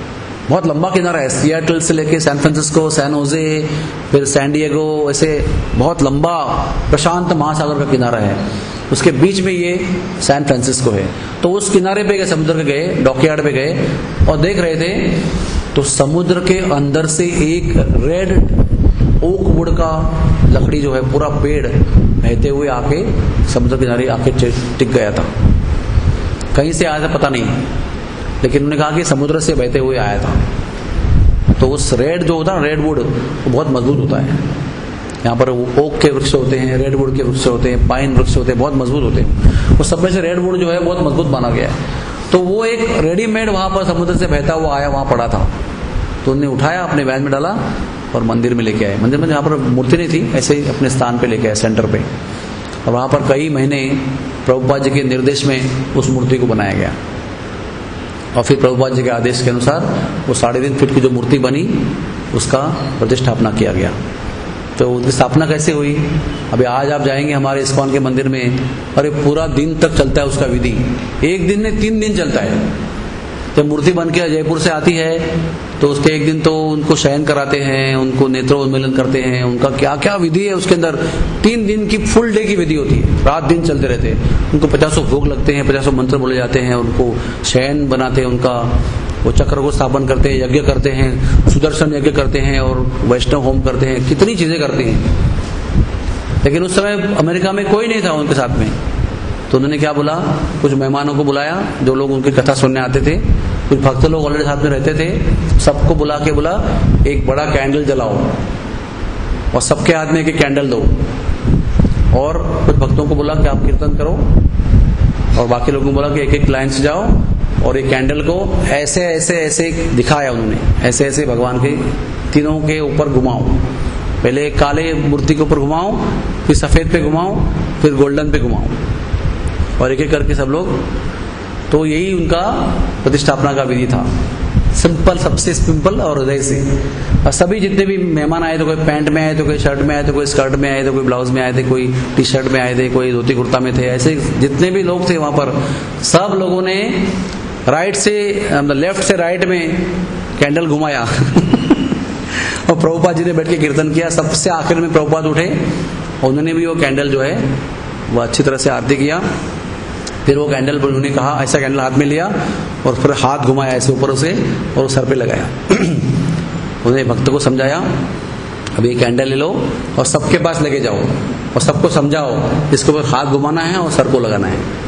बहुत लंबा किनारा है, सिएटल से लेके सैन फ्रांसिस्को, सैन होजे, फिर सैन डिएगो, ऐसे बहुत लंबा प्रशांत महासागर का किनारा है। उसके बीच में ये सैन फ्रांसिस्को है। तो उस किनारे पे गए, समुद्र के गए, डॉकयार्ड पे गए और देख रहे थे तो समुद्र के अंदर से एक रेड ओक वुड का लकड़ी जो है, पूरा पेड़ बहते हुए आके समुद्र किनारे आके टिक गया था। कहीं से आया था पता नहीं, लेकिन उन्होंने कहा कि समुद्र से बहते हुए आया था। तो उस रेड जो होता है, रेड वुड, वो बहुत मजबूत होता है। यहाँ पर ओक के वृक्ष होते हैं, रेड वुड के वृक्ष होते हैं, पाइन वृक्ष होते हैं, बहुत मजबूत होते हैं। उस सब में से रेड वुड जो है बहुत मजबूत माना गया है। तो वो एक रेडीमेड वहां पर समुद्र से बहता हुआ आया, वहां पड़ा था। तो उन्होंने उठाया, अपने वैन में डाला और मंदिर में लेके आए। मंदिर में यहाँ पर मूर्ति नहीं थी, ऐसे ही अपने स्थान पे लेके आए, सेंटर पे। और वहां पर कई महीने प्रभुपाद जी के निर्देश में उस मूर्ति को बनाया गया। और फिर प्रभुपाद जी के आदेश के अनुसार वो 3.5 फीट की जो मूर्ति बनी, उसका प्रतिष्ठापना किया गया। तो उसकी स्थापना कैसे हुई? अभी आज आप जाएंगे हमारे इस्कॉन के मंदिर में, अरे पूरा दिन तक चलता है उसका विधि। एक दिन में 3 दिन चलता है। जब मूर्ति बन के जयपुर से आती है तो उसके एक दिन तो उनको शयन कराते हैं, उनको नेत्रोन्मीलन करते हैं, उनका क्या क्या विधि है उसके अंदर। 3 दिन की फुल डे की विधि होती है, रात दिन चलते रहते हैं। उनको 50 भोग लगते हैं, 50 मंत्र बोले जाते हैं, उनको शयन बनाते हैं, उनका वो चक्र को स्थापन करते हैं, यज्ञ करते हैं, सुदर्शन यज्ञ करते हैं और वैष्णव होम करते हैं, कितनी चीजें करते हैं। लेकिन उस समय अमेरिका में कोई नहीं था उनके साथ में। तो उन्होंने क्या बोला, कुछ मेहमानों को बुलाया, जो लोग उनकी कथा सुनने आते थे। कुछ भक्त लोग ऑलरेडी साथ में रहते थे, सबको बुला के बोला एक बड़ा कैंडल जलाओ और सबके हाथ में एक कैंडल दो। और कुछ भक्तों को बोला कि आप कीर्तन करो, और बाकी लोगों को बोला कि एक एक लाइन से जाओ और एक कैंडल को ऐसे ऐसे ऐसे दिखाया उन्होंने, ऐसे ऐसे भगवान के तीनों के ऊपर घुमाओ। पहले काले मूर्ति के ऊपर घुमाओ, फिर सफेद पे घुमाओ, फिर गोल्डन पे घुमाओ, और एक एक करके सब लोग। तो यही उनका प्रतिष्ठापना का विधि था, सिंपल, सबसे सिंपल और हृदय से। और सभी जितने भी मेहमान आए थे, कोई पैंट में आए थे, कोई शर्ट में आए थे, कोई स्कर्ट में आए थे, कोई ब्लाउज में आए थे, कोई टी शर्ट में आए थे, कोई धोती कुर्ता में थे, ऐसे जितने भी लोग थे वहां पर, सब लोगों ने राइट से लेफ्ट से राइट में कैंडल घुमाया और प्रभुपाद जी ने बैठ के कीर्तन किया। सबसे आखिर में प्रभुपाद उठे, उन्होंने भी वो कैंडल जो है वो अच्छी तरह से आरती किया। फिर वो कैंडल पर उन्होंने कहा, ऐसा कैंडल हाथ में लिया और फिर हाथ घुमाया ऐसे ऊपर से और सर पे लगाया। उन्होंने भक्त को समझाया, अब ये कैंडल ले लो और सबके पास लेके जाओ और सबको समझाओ इसके ऊपर हाथ घुमाना है और सर को लगाना है।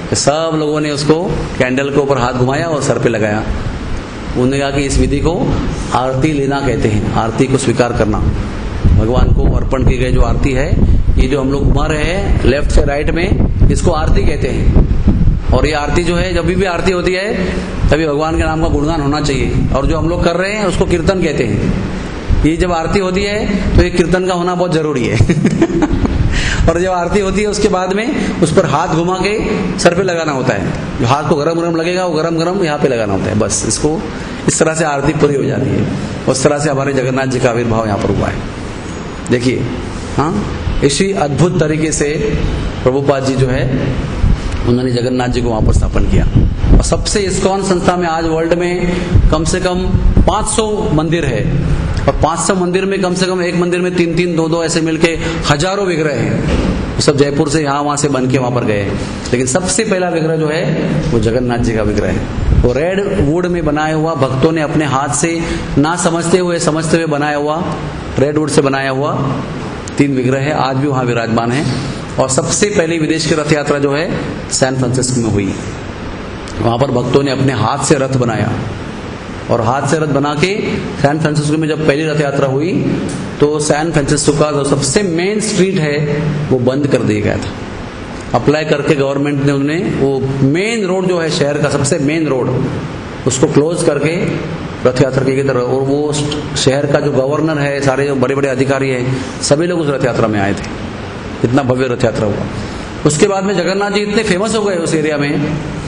सब लोगों ने उसको कैंडल के ऊपर हाथ घुमाया और सर पे लगाया। उन्होंने कहा कि इस विधि को आरती लेना कहते हैं, आरती को स्वीकार करना, भगवान को अर्पण की गई जो आरती है, ये जो हम लोग घुमा रहे हैं लेफ्ट से राइट में, इसको आरती कहते हैं। और ये आरती जो है, जब भी आरती होती है तभी भगवान के नाम का गुणगान होना चाहिए, और जो हम लोग कर रहे हैं उसको कीर्तन कहते हैं। ये जब आरती होती है तो ये कीर्तन का होना बहुत जरूरी है और जब आरती होती है उसके बाद में उस पर हाथ घुमा के सर पे लगाना होता है। जो हाथ को गरम गरम लगेगा वो गरम गरम यहाँ पे लगाना होता है। बस इसको इस तरह से आरती पूरी हो जाती है। उस तरह से हमारे जगन्नाथ जी का आविर्भाव यहाँ पर हुआ है। देखिए, हाँ, इसी अद्भुत तरीके से प्रभुपाद जी जो है उन्होंने जगन्नाथ जी को वहां पर स्थापन किया। और सबसे इस्कॉन संस्था में आज वर्ल्ड में कम से कम 500 मंदिर है, और 500 मंदिर में कम से कम एक मंदिर में 3-3, 2-2 ऐसे मिलके हजारों विग्रह हैं। सब जयपुर से यहाँ वहां से बन के वहां पर गए हैं। लेकिन सबसे पहला विग्रह जो है वो जगन्नाथ जी का विग्रह है। वो रेड वुड में बनाया हुआ, भक्तों ने अपने हाथ से ना समझते हुए बनाया हुआ, रेड वुड से बनाया हुआ 3 विग्रह है, आज भी वहां विराजमान है। और सबसे पहली विदेश की रथ यात्रा जो है सैन फ्रांसिस्को में हुई। वहां पर भक्तों ने अपने हाथ से रथ बनाया, और हाथ से रथ बना के सैन फ्रांसिस्को में जब पहली रथ यात्रा हुई तो सैन फ्रांसिस्को का जो सबसे मेन स्ट्रीट है वो बंद कर दिया गया था। अप्लाई करके गवर्नमेंट ने उन्हें वो मेन रोड जो है शहर का सबसे मेन रोड, उसको क्लोज करके रथ यात्रा की तरह, और वो शहर का जो गवर्नर है, सारे जो बड़े बड़े अधिकारी हैं, सभी लोग उस रथ यात्रा में आए थे। इतना भव्य रथ यात्रा हुआ। उसके बाद में जगन्नाथ जी इतने फेमस हो गए उस एरिया में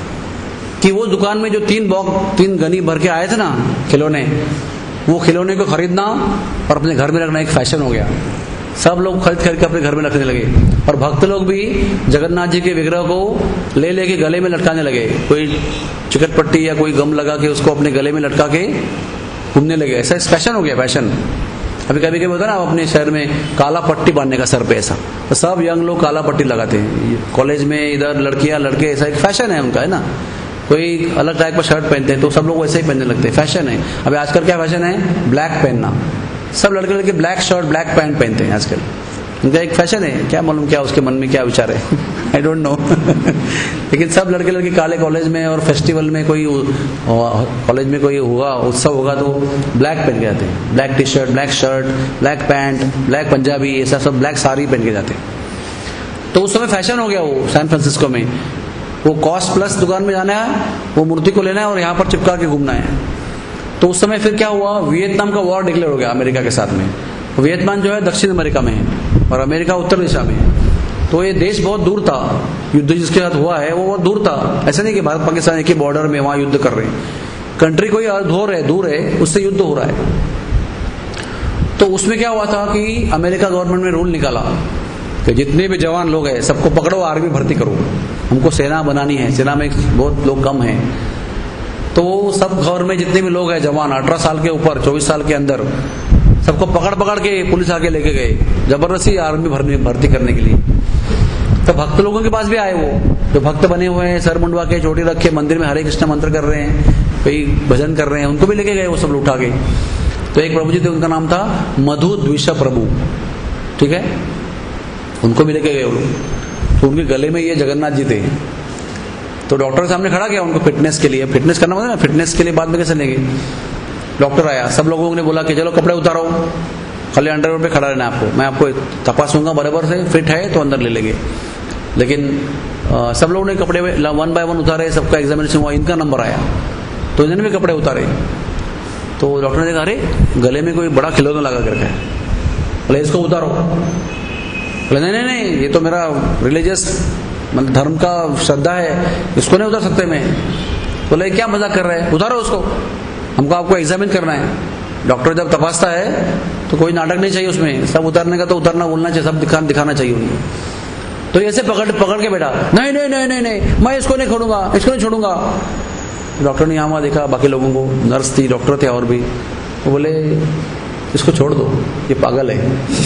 कि वो दुकान में जो 3 गनी भर के आए थे ना खिलौने, वो खिलौने को खरीदना और अपने घर में रखना एक फैशन हो गया। सब लोग खरीद के अपने घर में रखने लगे, और भक्त लोग भी जगन्नाथ जी के विग्रह को ले लेके गले में लटकाने लगे। कोई चिकट पट्टी या कोई गम लगा के उसको अपने गले में लटका के घूमने लगे, ऐसा फैशन हो गया, फैशन। अभी कभी कभी होता है ना, अपने शहर में काला पट्टी बांधने का सर पे ऐसा, तो सब यंग लोग काला पट्टी लगाते हैं कॉलेज में, इधर लड़कियां लड़के, ऐसा एक फैशन है उनका, है ना। कोई अलग टाइप का शर्ट पहनते हैं तो सब लोग वैसे ही पहनने लगते हैं, फैशन है। अभी आजकल क्या फैशन है, ब्लैक पहनना, सब लड़के लड़के ब्लैक शर्ट ब्लैक पैंट पहनते हैं आजकल, उनका एक फैशन है। क्या मालूम क्या उसके मन में क्या विचार है, आई डोंट नो। लेकिन सब लड़के लड़के काले, कॉलेज में और फेस्टिवल में, कोई कॉलेज में कोई हुआ उत्सव होगा तो ब्लैक पहन के जाते हैं, black T-shirt, black shirt, black pant, black Punjabi, ऐसा सब ब्लैक साड़ी पहन के जाते हैं। तो उस समय फैशन हो गया वो सैन फ्रांसिस्को में, वो कॉस्ट प्लस दुकान में जाना है, वो मूर्ति को लेना है और यहाँ पर चिपका के घूमना है। तो उस समय फिर क्या हुआ, वियतनाम का वॉर डिक्लेयर हो गया अमेरिका के साथ में। वियतनाम जो है दक्षिण अमेरिका में है और अमेरिका उत्तर दिशा में है, तो ये देश बहुत दूर था, युद्ध जिसके साथ हुआ है वो बहुत दूर था। ऐसा नहीं कि भारत पाकिस्तान एक ही बॉर्डर में वहां युद्ध कर रहे हैं, कंट्री कोई दूर है, उससे युद्ध हो रहा है। तो उसमें क्या हुआ था कि अमेरिका गवर्नमेंट ने रूल निकाला कि जितने भी जवान लोग हैं सबको पकड़ो, आर्मी भर्ती करो, हमको सेना बनानी है, सेना में बहुत लोग कम हैं। तो सब घर में जितने भी लोग हैं जवान 18 साल के ऊपर, 24 साल के अंदर, सबको पकड़ पकड़ के पुलिस आके लेके गए जबरदस्ती आर्मी भर्ती करने के लिए। तो भक्त लोगों के पास भी आए, वो जो भक्त बने हुए हैं, सर मुंडवा के, चोटी रखे, मंदिर में हरे कृष्ण मंत्र कर रहे हैं, कोई भजन कर रहे हैं, उनको भी लेके गए वो सब उठा के। तो एक प्रभु जी थे, उनका नाम था मधु द्विष प्रभु, ठीक है, उनको भी लेके गए वो लोग। तो उनके गले में ये जगन्नाथ जी थे। तो डॉक्टर के सामने खड़ा किया उनको फिटनेस के लिए, फिटनेस करना मतलब ना, फिटनेस के लिए बाद में कैसे लेंगे। डॉक्टर आया, सब लोगों ने बोला कि चलो कपड़े उतारो, खाली अंडरवेयर पे खड़ा रहना आपको, मैं आपको तपासूंगा बराबर से, फिट है तो अंदर ले लेंगे। लेकिन सब लोगों ने कपड़े 1 बाय 1 उतारे, सबका एग्जामिनेशन हुआ, इनका नंबर आया तो इन्होंने भी कपड़े उतारे। तो डॉक्टर ने देखा, अरे गले में कोई बड़ा खिलौना लगा कर रखा है, बोले इसको उतारो। बोले नहीं, ये तो मेरा रिलीजियस मतलब धर्म का श्रद्धा है, इसको नहीं उतार सकते मैं। बोले क्या मजाक कर रहे हैं, उतारो उसको, हमको आपको एग्जामिन करना है। डॉक्टर जब तपासता है तो कोई नाटक नहीं चाहिए उसमें, सब उतारने का तो उतारना बोलना चाहिए, सब दिखाना चाहिए उनको। तो ऐसे पकड़ के बैठा, नहीं, मैं इसको नहीं छोड़ूंगा। डॉक्टर ने यहाँ देखा, बाकी लोगों को, नर्स थी, डॉक्टर थे और भी, वो बोले इसको छोड़ दो, ये पागल है।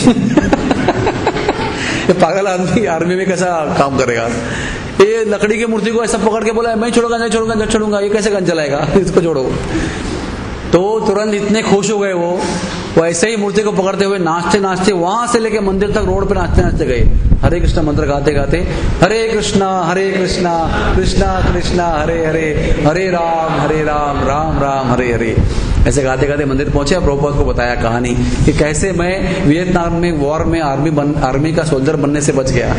ये पागल आदमी आर्मी में कैसा काम करेगा, ये लकड़ी की मूर्ति को ऐसा पकड़ के बोला मैं छोड़ूंगा, ये कैसे गन चलाएगा, इसको छोड़ो। तो तुरंत इतने खुश हो गए वो ऐसे ही मूर्ति को पकड़ते हुए नाचते वहां से लेके मंदिर तक रोड पे नाचते गए, हरे कृष्णा मंत्र गाते हरे कृष्णा कृष्णा कृष्णा हरे हरे, हरे राम राम राम हरे हरे, ऐसे गाते मंदिर पहुंचे। प्रभुपाद को बताया कहानी कि कैसे मैं वियतनाम में वॉर में आर्मी का सोल्जर बनने से बच गया।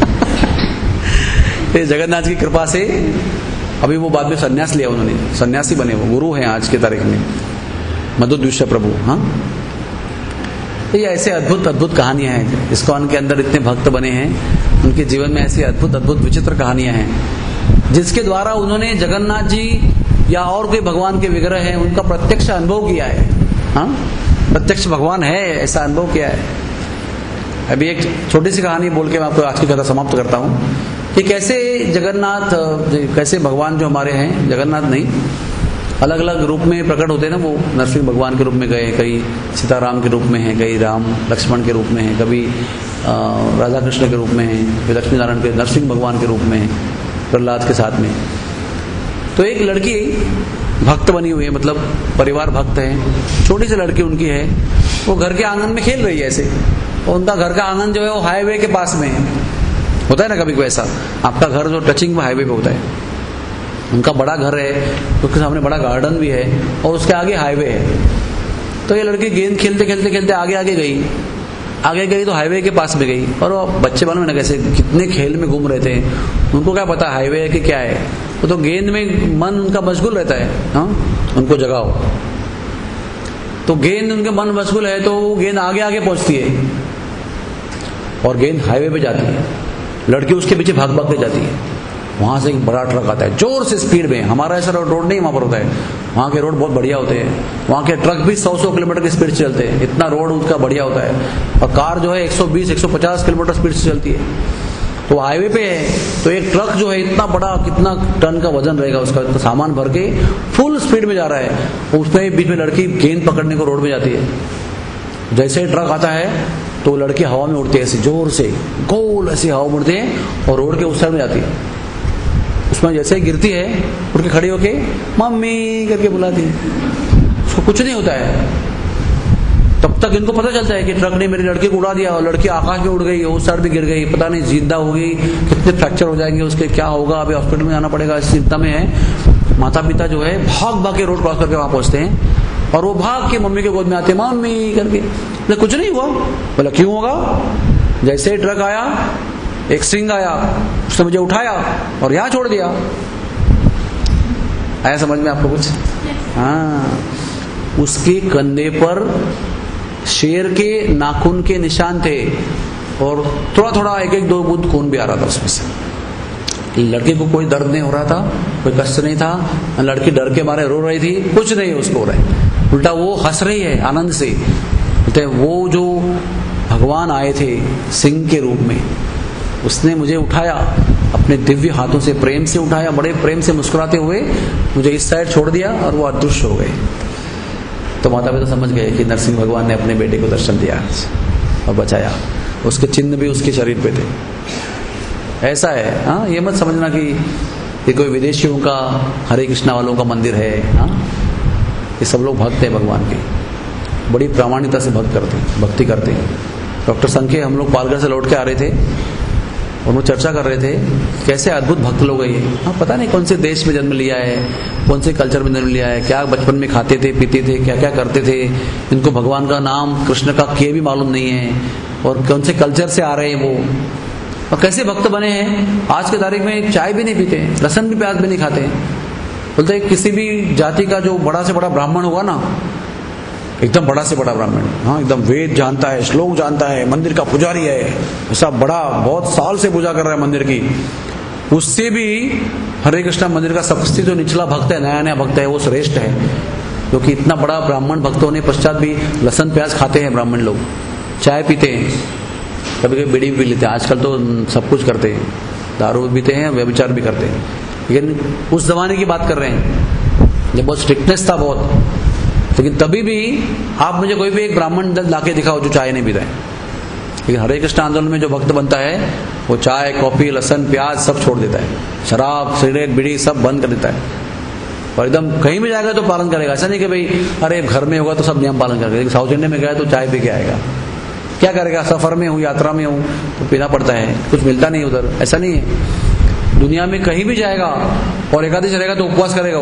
जगन्नाथ की कृपा से अभी वो बाद में संन्यास लिया, उन्होंने सन्यासी बने, वो गुरु हैं आज के तारीख में, मधु द्विष प्रभु। हाँ, ये ऐसे अद्भुत कहानियां हैं, इस्कॉन के अंदर इतने भक्त बने हैं, उनके जीवन में ऐसी अद्भुत विचित्र कहानियां हैं, जिसके द्वारा उन्होंने जगन्नाथ जी या और कोई भगवान के विग्रह हैं उनका प्रत्यक्ष अनुभव किया है। हाँ, प्रत्यक्ष भगवान है ऐसा अनुभव किया है। अभी एक छोटी सी कहानी बोल के मैं आपको आज की कथा समाप्त करता हूँ कि कैसे जगन्नाथ, कैसे भगवान जो हमारे हैं, जगन्नाथ नहीं, अलग अलग रूप में प्रकट होते हैं ना, वो नरसिंह भगवान के रूप में गए, कई सीताराम के रूप में हैं, कई राम लक्ष्मण के रूप में हैं, कभी राधा कृष्ण के रूप में हैं, फिर लक्ष्मी नारायण के, नरसिंह भगवान के रूप में हैं, प्रहलाद के साथ में। तो एक लड़की भक्त बनी हुई है, मतलब परिवार भक्त है, छोटी सी लड़की उनकी है, वो घर के आंगन में खेल रही है ऐसे, और उनका घर का आंगन जो है वो हाईवे के पास में है, होता है ना कभी कोई ऐसा, आपका घर जो टचिंग में हाईवे पे होता है, उनका बड़ा घर है, उसके सामने बड़ा गार्डन भी है और उसके आगे हाईवे है। तो ये लड़की गेंद खेलते आगे गई तो हाईवे के पास में गई, और वो बच्चे मालूम है ना कैसे कितने खेल में घूम रहे थे, उनको क्या पता हाईवे है कि क्या है, वो तो गेंद में मन उनका मशगूल रहता है। हाँ, उनको जगाओ तो गेंद उनके मन मशगूल है, तो वो गेंद आगे पहुंचती है और गेंद हाईवे पे जाती है, लड़की उसके पीछे भाग के जाती है। वहां से एक बड़ा ट्रक आता है जोर से स्पीड में, हमारा ऐसा रोड नहीं वहां पर होता है, वहां के रोड बहुत बढ़िया होते हैं, वहां के ट्रक भी 100 किलोमीटर की स्पीड से चलते हैं, इतना रोड उसका बढ़िया होता है, और कार जो है 120-150 किलोमीटर स्पीड से चलती है। वो हाईवे पे है तो एक ट्रक जो है इतना बड़ा, कितना टन का वजन रहेगा उसका, इतना सामान भर के फुल स्पीड में जा रहा है। उसमें बीच में लड़की गेंद पकड़ने को रोड में जाती है। जैसे ही ट्रक आता है तो लड़की हवा में उड़ती है, ऐसे जोर से गोल ऐसी हवा में उड़ती है और रोड के उस साइड में जाती है। उसमें जैसे ही गिरती है उठ के खड़ी होके मम्मी करके बुलाती है, उसको कुछ नहीं होता है। तब तक इनको पता चलता है कि ट्रक ने मेरी लड़की को उड़ा दिया और लड़की आकाश में उड़ गई, उस साइड भी गिर गई, पता नहीं जिंदा होगी, कितने फ्रैक्चर हो जाएंगे उसके, क्या होगा, अभी हॉस्पिटल में जाना पड़ेगा, इस चिंता में है। माता पिता जो है भाग भाग के रोड क्रॉस करके वहां पहुंचते हैं और वो भाग के मम्मी के गोद में आते हैं, मम्मी करके। कुछ नहीं हुआ। बोला क्यों होगा? जैसे ही ट्रक आया, एक सिंह आया, उसने मुझे उठाया और यहां छोड़ दिया। आया समझ में आपको कुछ? हाँ, उसके कंधे पर शेर के नाखून के निशान थे और थोड़ा थोड़ा एक एक दो बूंद खून भी आ रहा था उसमें से। लड़के को कोई दर्द नहीं हो रहा था, कोई कष्ट नहीं था, लड़की डर के मारे रो रही थी, कुछ नहीं उसको हो रहा है, उल्टा वो हंस रही है आनंद से। बोलते वो जो भगवान आए थे सिंह के रूप में, उसने मुझे उठाया अपने दिव्य हाथों से, प्रेम से उठाया, बड़े प्रेम से मुस्कुराते हुए मुझे इस साइड छोड़ दिया और वो अदृश्य हो गए। तो माता पिता समझ गए कि नरसिंह भगवान ने अपने बेटे को दर्शन दिया और बचाया। उसके चिन्ह भी उसके शरीर पे थे। ऐसा है। हाँ, ये मत समझना कि ये कोई विदेशियों का, हरे कृष्णा वालों का मंदिर है। हाँ, ये सब लोग भक्त हैं भगवान के, बड़ी प्रामाणिकता से भक्ति करते हैं। डॉक्टर संख्य, हम लोग पालघर से लौट के आ रहे थे और वो चर्चा कर रहे थे कैसे अद्भुत भक्त लोग हैं। हाँ, पता नहीं कौन से देश में जन्म लिया है, कौन से कल्चर में जन्म लिया है, क्या बचपन में खाते थे पीते थे, क्या क्या करते थे, इनको भगवान का नाम कृष्ण का किए भी मालूम नहीं है, और कौन से कल्चर से आ रहे हैं वो, और कैसे भक्त बने हैं। आज के तारीख में चाय भी नहीं पीते, लहसुन भी प्याज भी नहीं खाते। बोलते किसी भी जाति का जो बड़ा से बड़ा ब्राह्मण होगा ना, एकदम बड़ा से बड़ा ब्राह्मण, हाँ, एकदम वेद जानता है, श्लोक जानता है, मंदिर का पुजारी है, ऐसा बड़ा, बहुत साल से पूजा कर रहा है मंदिर की, उससे भी हरे कृष्णा मंदिर का सबसे जो निचला भक्त है, नया नया भक्त है, वो श्रेष्ठ है। क्योंकि इतना बड़ा ब्राह्मण भक्त होने पश्चात भी लहसुन प्याज खाते हैं ब्राह्मण लोग, चाय पीते हैं, कभी कभी बीड़ी भी लेते हैं। आजकल तो सब कुछ करते हैं, दारू भी पीते हैं, व्यभिचार भी करते हैं। लेकिन उस जमाने की बात कर रहे हैं जब बहुत स्ट्रिक्टनेस था बहुत। लेकिन तभी भी आप मुझे कोई भी एक ब्राह्मण लाके दिखाओ जो चाय नहीं पीता है। लेकिन हरे कृष्ण आंदोलन में जो भक्त बनता है वो चाय, कॉफी, लहसुन, प्याज सब छोड़ देता है, शराब, सिगरेट, बीड़ी सब बंद कर देता है, और एकदम कहीं भी जाएगा तो पालन करेगा। ऐसा नहीं कि भाई अरे घर में होगा तो सब नियम पालन करेगा, लेकिन साउथ इंडिया में गया तो चाय पी के आएगा। क्या करेगा? सफर में हूँ, यात्रा में हूँ तो पीना पड़ता है, कुछ मिलता नहीं उधर। ऐसा नहीं है, दुनिया में कहीं भी जाएगा और एकादशी रहेगा तो उपवास करेगा।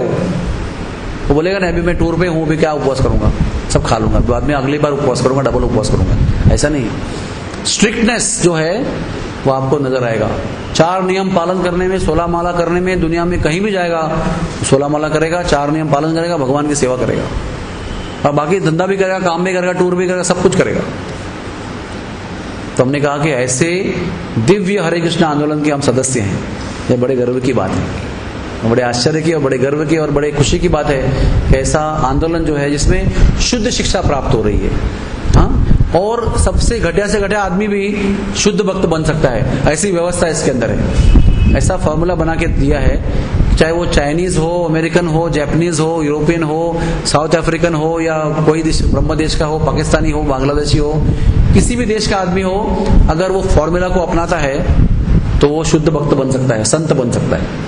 वो बोलेगा नहीं अभी मैं टूर पे हूँ, अभी क्या उपवास करूंगा, सब खा लूंगा, बाद में अगली बार उपवास करूंगा, डबल उपवास करूंगा। ऐसा नहीं, स्ट्रिक्टनेस जो है वो आपको नजर आएगा। 4 नियम पालन करने में, 16 माला करने में, दुनिया में कहीं भी जाएगा 16 माला करेगा, 4 नियम पालन करेगा, भगवान की सेवा करेगा, और बाकी धंधा भी करेगा, काम भी करेगा, टूर भी करेगा, सब कुछ करेगा। तो हमने कहा कि ऐसे दिव्य हरे कृष्ण आंदोलन के हम सदस्य हैं। ये बड़े गर्व की बात है, बड़े आश्चर्य की और बड़े गर्व की और बड़े खुशी की बात है कि ऐसा आंदोलन जो है जिसमें शुद्ध शिक्षा प्राप्त हो रही है। हाँ, और सबसे घटिया से घटिया आदमी भी शुद्ध भक्त बन सकता है, ऐसी व्यवस्था इसके अंदर है। ऐसा फॉर्मूला बना के दिया है, चाहे वो चाइनीज हो, अमेरिकन हो, जापानीज हो, यूरोपियन हो, साउथ अफ्रीकन हो, या कोई देश, ब्रह्म देश का हो, पाकिस्तानी हो, बांग्लादेशी हो, किसी भी देश का आदमी हो, अगर वो फॉर्मूला को अपनाता है तो वो शुद्ध भक्त बन सकता है, संत बन सकता है।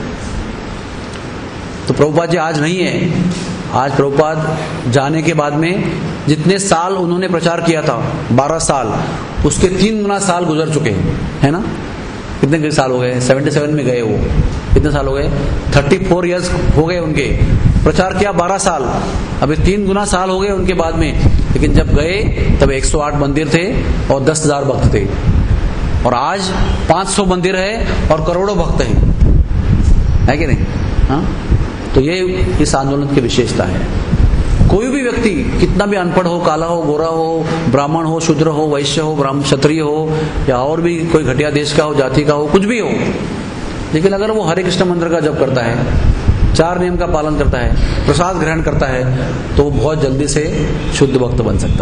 तो प्रभुपाद जी आज नहीं है। आज प्रभुपाद जाने के बाद में जितने साल उन्होंने प्रचार किया था, 12 साल, उसके 3 गुना साल गुजर चुके हैं, है ना? कितने साल हो गए? 77 में गए वो, कितने साल हो गए? 34 इयर्स हो गए उनके। प्रचार किया 12 साल, अभी 3 गुना साल हो गए उनके बाद में। लेकिन जब गए तब 108 मंदिर थे और 10,000 भक्त थे, और आज 500 मंदिर है और करोड़ों भक्त हैं, है कि नहीं? हाँ, तो ये इस आंदोलन की विशेषता है। कोई भी व्यक्ति कितना भी अनपढ़ हो, काला हो, गोरा हो, ब्राह्मण हो, शूद्र हो, वैश्य हो, ब्राह्मण, क्षत्रिय हो, या और भी कोई घटिया देश का हो, जाति का हो, कुछ भी हो, लेकिन अगर वो हरे कृष्ण मंत्र का जप करता है, 4 नियम का पालन करता है, प्रसाद ग्रहण करता है, तो वो बहुत जल्दी से शुद्ध भक्त बन सकता है।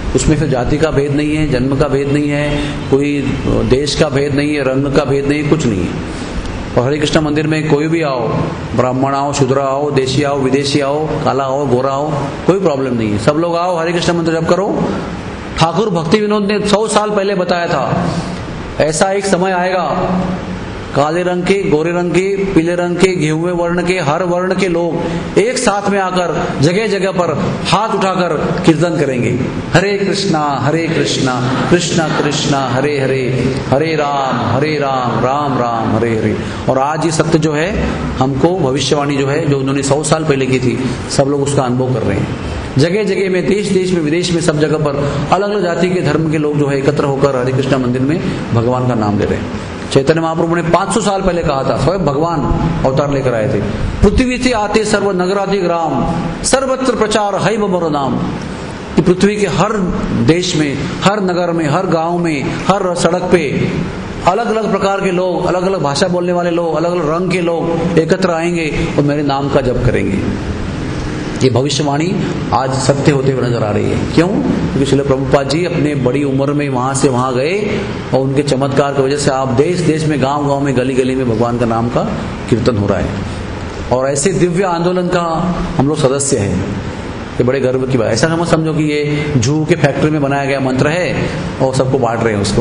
उसमें फिर जाति का भेद नहीं है, जन्म का भेद नहीं है, कोई देश का भेद नहीं है, रंग का भेद नहीं है, कुछ नहीं है। और हरे कृष्ण मंदिर में कोई भी आओ, ब्राह्मण आओ, शूद्र आओ, देशी आओ, विदेशी आओ, काला आओ, गोरा आओ, कोई प्रॉब्लम नहीं है। सब लोग आओ, हरे कृष्ण मंदिर जप करो। ठाकुर भक्ति विनोद ने 100 साल पहले बताया था, ऐसा एक समय आएगा, काले रंग के, गोरे रंग के, पीले रंग के, गेहुए वर्ण के, हर वर्ण के लोग एक साथ में आकर जगह जगह पर हाथ उठाकर कीर्तन करेंगे, हरे कृष्णा कृष्णा कृष्णा हरे हरे, हरे राम राम राम हरे हरे। और आज ये सत्य जो है हमको भविष्यवाणी जो है जो उन्होंने 100 साल पहले की थी, सब लोग उसका अनुभव कर रहे हैं। जगह जगह में, देश देश में, विदेश में, सब जगह पर अलग अलग जाति के धर्म के लोग जो है एकत्र होकर हरे कृष्णा मंदिर में भगवान का नाम ले रहे हैं। चैतन्य महाप्रभु ने 500 साल पहले कहा था, स्वयं भगवान अवतार लेकर आए थे, पृथ्वी से आते सर्व नगराधि ग्राम, सर्वत्र प्रचार है मोर नाम। कि पृथ्वी के हर देश में, हर नगर में, हर गांव में, हर सड़क पे अलग अलग प्रकार के लोग, अलग अलग भाषा बोलने वाले लोग, अलग अलग रंग के लोग एकत्र आएंगे और मेरे नाम का जप करेंगे। ये भविष्यवाणी आज सत्य होते हुए नजर आ रही है। क्यों? क्योंकि श्रील प्रभुपाद जी अपने बड़ी उम्र में वहां से वहां गए और उनके चमत्कार की वजह से आप देश देश में, गांव गांव में, गली गली में भगवान का नाम का कीर्तन हो रहा है। और ऐसे दिव्य आंदोलन का हम लोग सदस्य हैं, ये बड़े गर्व की बात। ऐसा मत समझो कि ये जूहू के फैक्ट्री में बनाया गया मंत्र है और सबको बांट रहे हैं उसको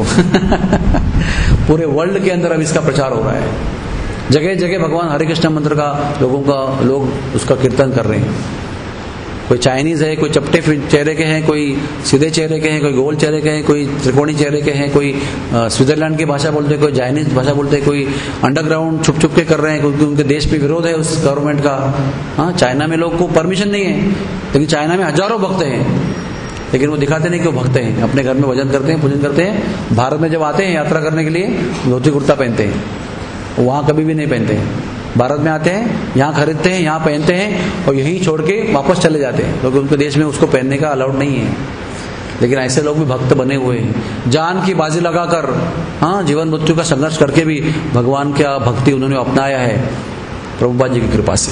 पूरे वर्ल्ड के अंदर अब इसका प्रचार हो रहा है। जगह जगह भगवान हरे कृष्ण मंत्र का लोग उसका कीर्तन कर रहे हैं। कोई चाइनीज है, कोई चपटे चेहरे के हैं, कोई सीधे चेहरे के हैं, कोई गोल चेहरे के हैं, कोई त्रिकोणी चेहरे के हैं, कोई स्विट्जरलैंड की भाषा बोलते हैं, कोई चाइनीज भाषा बोलते हैं, कोई अंडरग्राउंड छुप छुप के कर रहे हैं क्योंकि उनके देश पे विरोध है उस गवर्नमेंट का। हाँ, चाइना में लोग को परमिशन नहीं है, लेकिन चाइना में हजारों भक्त हैं, लेकिन वो दिखाते नहीं कि वो भक्त हैं। अपने घर में भजन करते हैं, पूजन करते हैं। भारत में जब आते हैं यात्रा करने के लिए धोती कुर्ता पहनते हैं, वहाँ कभी भी नहीं पहनते हैं। भारत में आते हैं, यहाँ खरीदते हैं, यहाँ पहनते हैं और यहीं छोड़ के वापस चले जाते हैं, क्योंकि उनके देश में उसको पहनने का अलाउड नहीं है। लेकिन ऐसे लोग भी भक्त बने हुए हैं, जान की बाजी लगाकर, हाँ, जीवन मृत्यु का संघर्ष करके भी भगवान का भक्ति उन्होंने अपनाया है प्रभुपाद जी की कृपा से।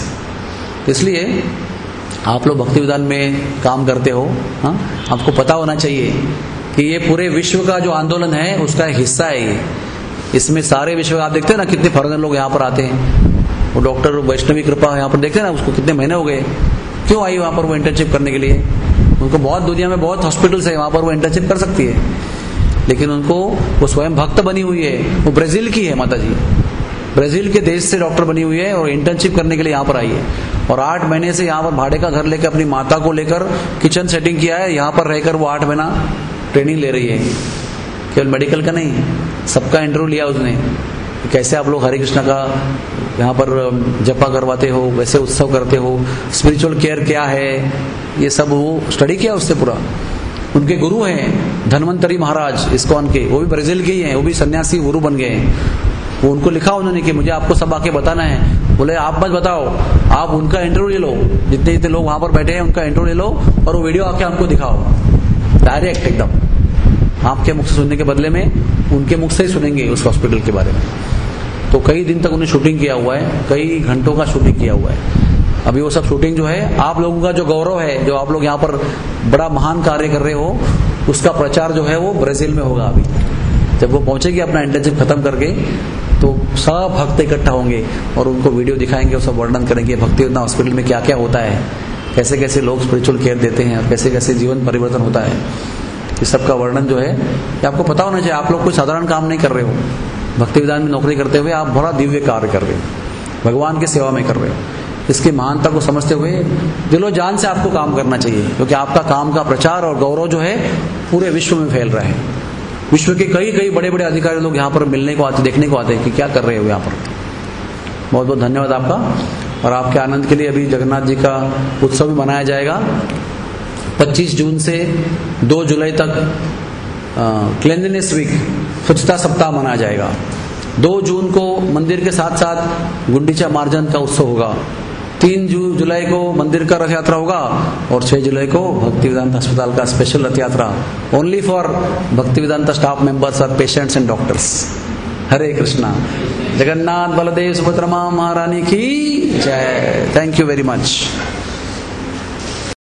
इसलिए आप लोग भक्ति विधान में काम करते हो, हाँ, आपको पता होना चाहिए कि ये पूरे विश्व का जो आंदोलन है उसका एक हिस्सा है ये। इसमें सारे विश्व, आप देखते हैं ना कितने फॉरेनर लोग यहाँ पर आते हैं। वो डॉक्टर वैष्णवी कृपा यहाँ पर देखते हैं ना, उसको कितने महीने हो गए, क्यों आई वहाँ पर वो इंटर्नशिप करने के लिए। उनको बहुत, दुनिया में बहुत हॉस्पिटल्स है, वहाँ पर वो इंटर्नशिप कर सकती है, लेकिन उनको, वो स्वयं भक्त बनी हुई है, वो ब्राजील की है माता जी, ब्राजील के देश से डॉक्टर बनी हुई है और इंटर्नशिप करने के लिए यहाँ पर आई है। और 8 महीने से यहाँ पर भाड़े का घर लेकर अपनी माता को लेकर किचन सेटिंग किया है, यहाँ पर रहकर वो 8 महीना ट्रेनिंग ले रही है। केवल मेडिकल का नहीं, सबका इंटरव्यू लिया उसने, कैसे आप लोग हरे कृष्ण का यहाँ पर जपा करवाते हो, वैसे उत्सव करते हो, स्पिरिचुअल केयर क्या है, ये सब वो स्टडी किया उससे पूरा। उनके गुरु हैं धन्वंतरी महाराज इस्कॉन के, वो भी ब्राजील के ही हैं, वो भी सन्यासी गुरु बन गए हैं। वो उनको लिखा उन्होंने कि मुझे आपको सब आके बताना है। बोले आप मत बताओ, आप उनका इंटरव्यू ले लो, जितने जितने लोग वहां पर बैठे हैं उनका इंटरव्यू ले लो और वो वीडियो आके हमको दिखाओ, डायरेक्ट एकदम आपके मुख से सुनने के बदले में उनके मुख से ही सुनेंगे उस हॉस्पिटल के बारे में। तो कई दिन तक उन्हें शूटिंग किया हुआ है, कई घंटों का शूटिंग किया हुआ है। अभी वो सब शूटिंग जो है, आप लोगों का जो गौरव है, जो आप लोग यहाँ पर बड़ा महान कार्य कर रहे हो, उसका प्रचार जो है वो ब्राजील में होगा। अभी जब वो पहुंचेगी अपना इंटर्नशिप खत्म करके, तो सब भक्त इकट्ठा होंगे और उनको वीडियो दिखाएंगे और सब वर्णन करेंगे भक्ति विधान हॉस्पिटल में क्या क्या होता है, कैसे कैसे लोग स्पिरिचुअल केयर देते हैं और कैसे कैसे जीवन परिवर्तन होता है। इस सब का वर्णन जो है ये आपको पता होना चाहिए। आप लोग कोई साधारण काम नहीं कर रहे हो, भक्ति विधान में नौकरी करते हुए आप बड़ा दिव्य कार्य कर रहे हो, भगवान की सेवा में कर रहे हो। इसकी महानता को समझते हुए दिलो जान से आपको काम करना चाहिए, क्योंकि आपका काम का प्रचार और गौरव जो है पूरे विश्व में फैल रहा है। विश्व के कई कई बड़े बड़े अधिकारी लोग यहाँ पर मिलने को आते, देखने को आते हैं कि क्या कर रहे हो यहाँ पर। बहुत बहुत धन्यवाद आपका। और आपके आनंद के लिए अभी जगन्नाथ जी का उत्सव भी मनाया जाएगा 25 जून से 2 जुलाई तक। क्लेanलीनेस वीक, स्वच्छता सप्ताह मनाया जाएगा। 2 जून को मंदिर के साथ साथ गुंडीचा मार्जन का उत्सव होगा। 3 जुलाई को मंदिर का रथ यात्रा होगा और 6 जुलाई को भक्ति वेदांत अस्पताल का स्पेशल रथ यात्रा, only for Bhakti Vedanta staff members और patients and doctors. Hare Krishna. Jagannath Baladev सुभद्रमा महारानी की जय। Thank you very much.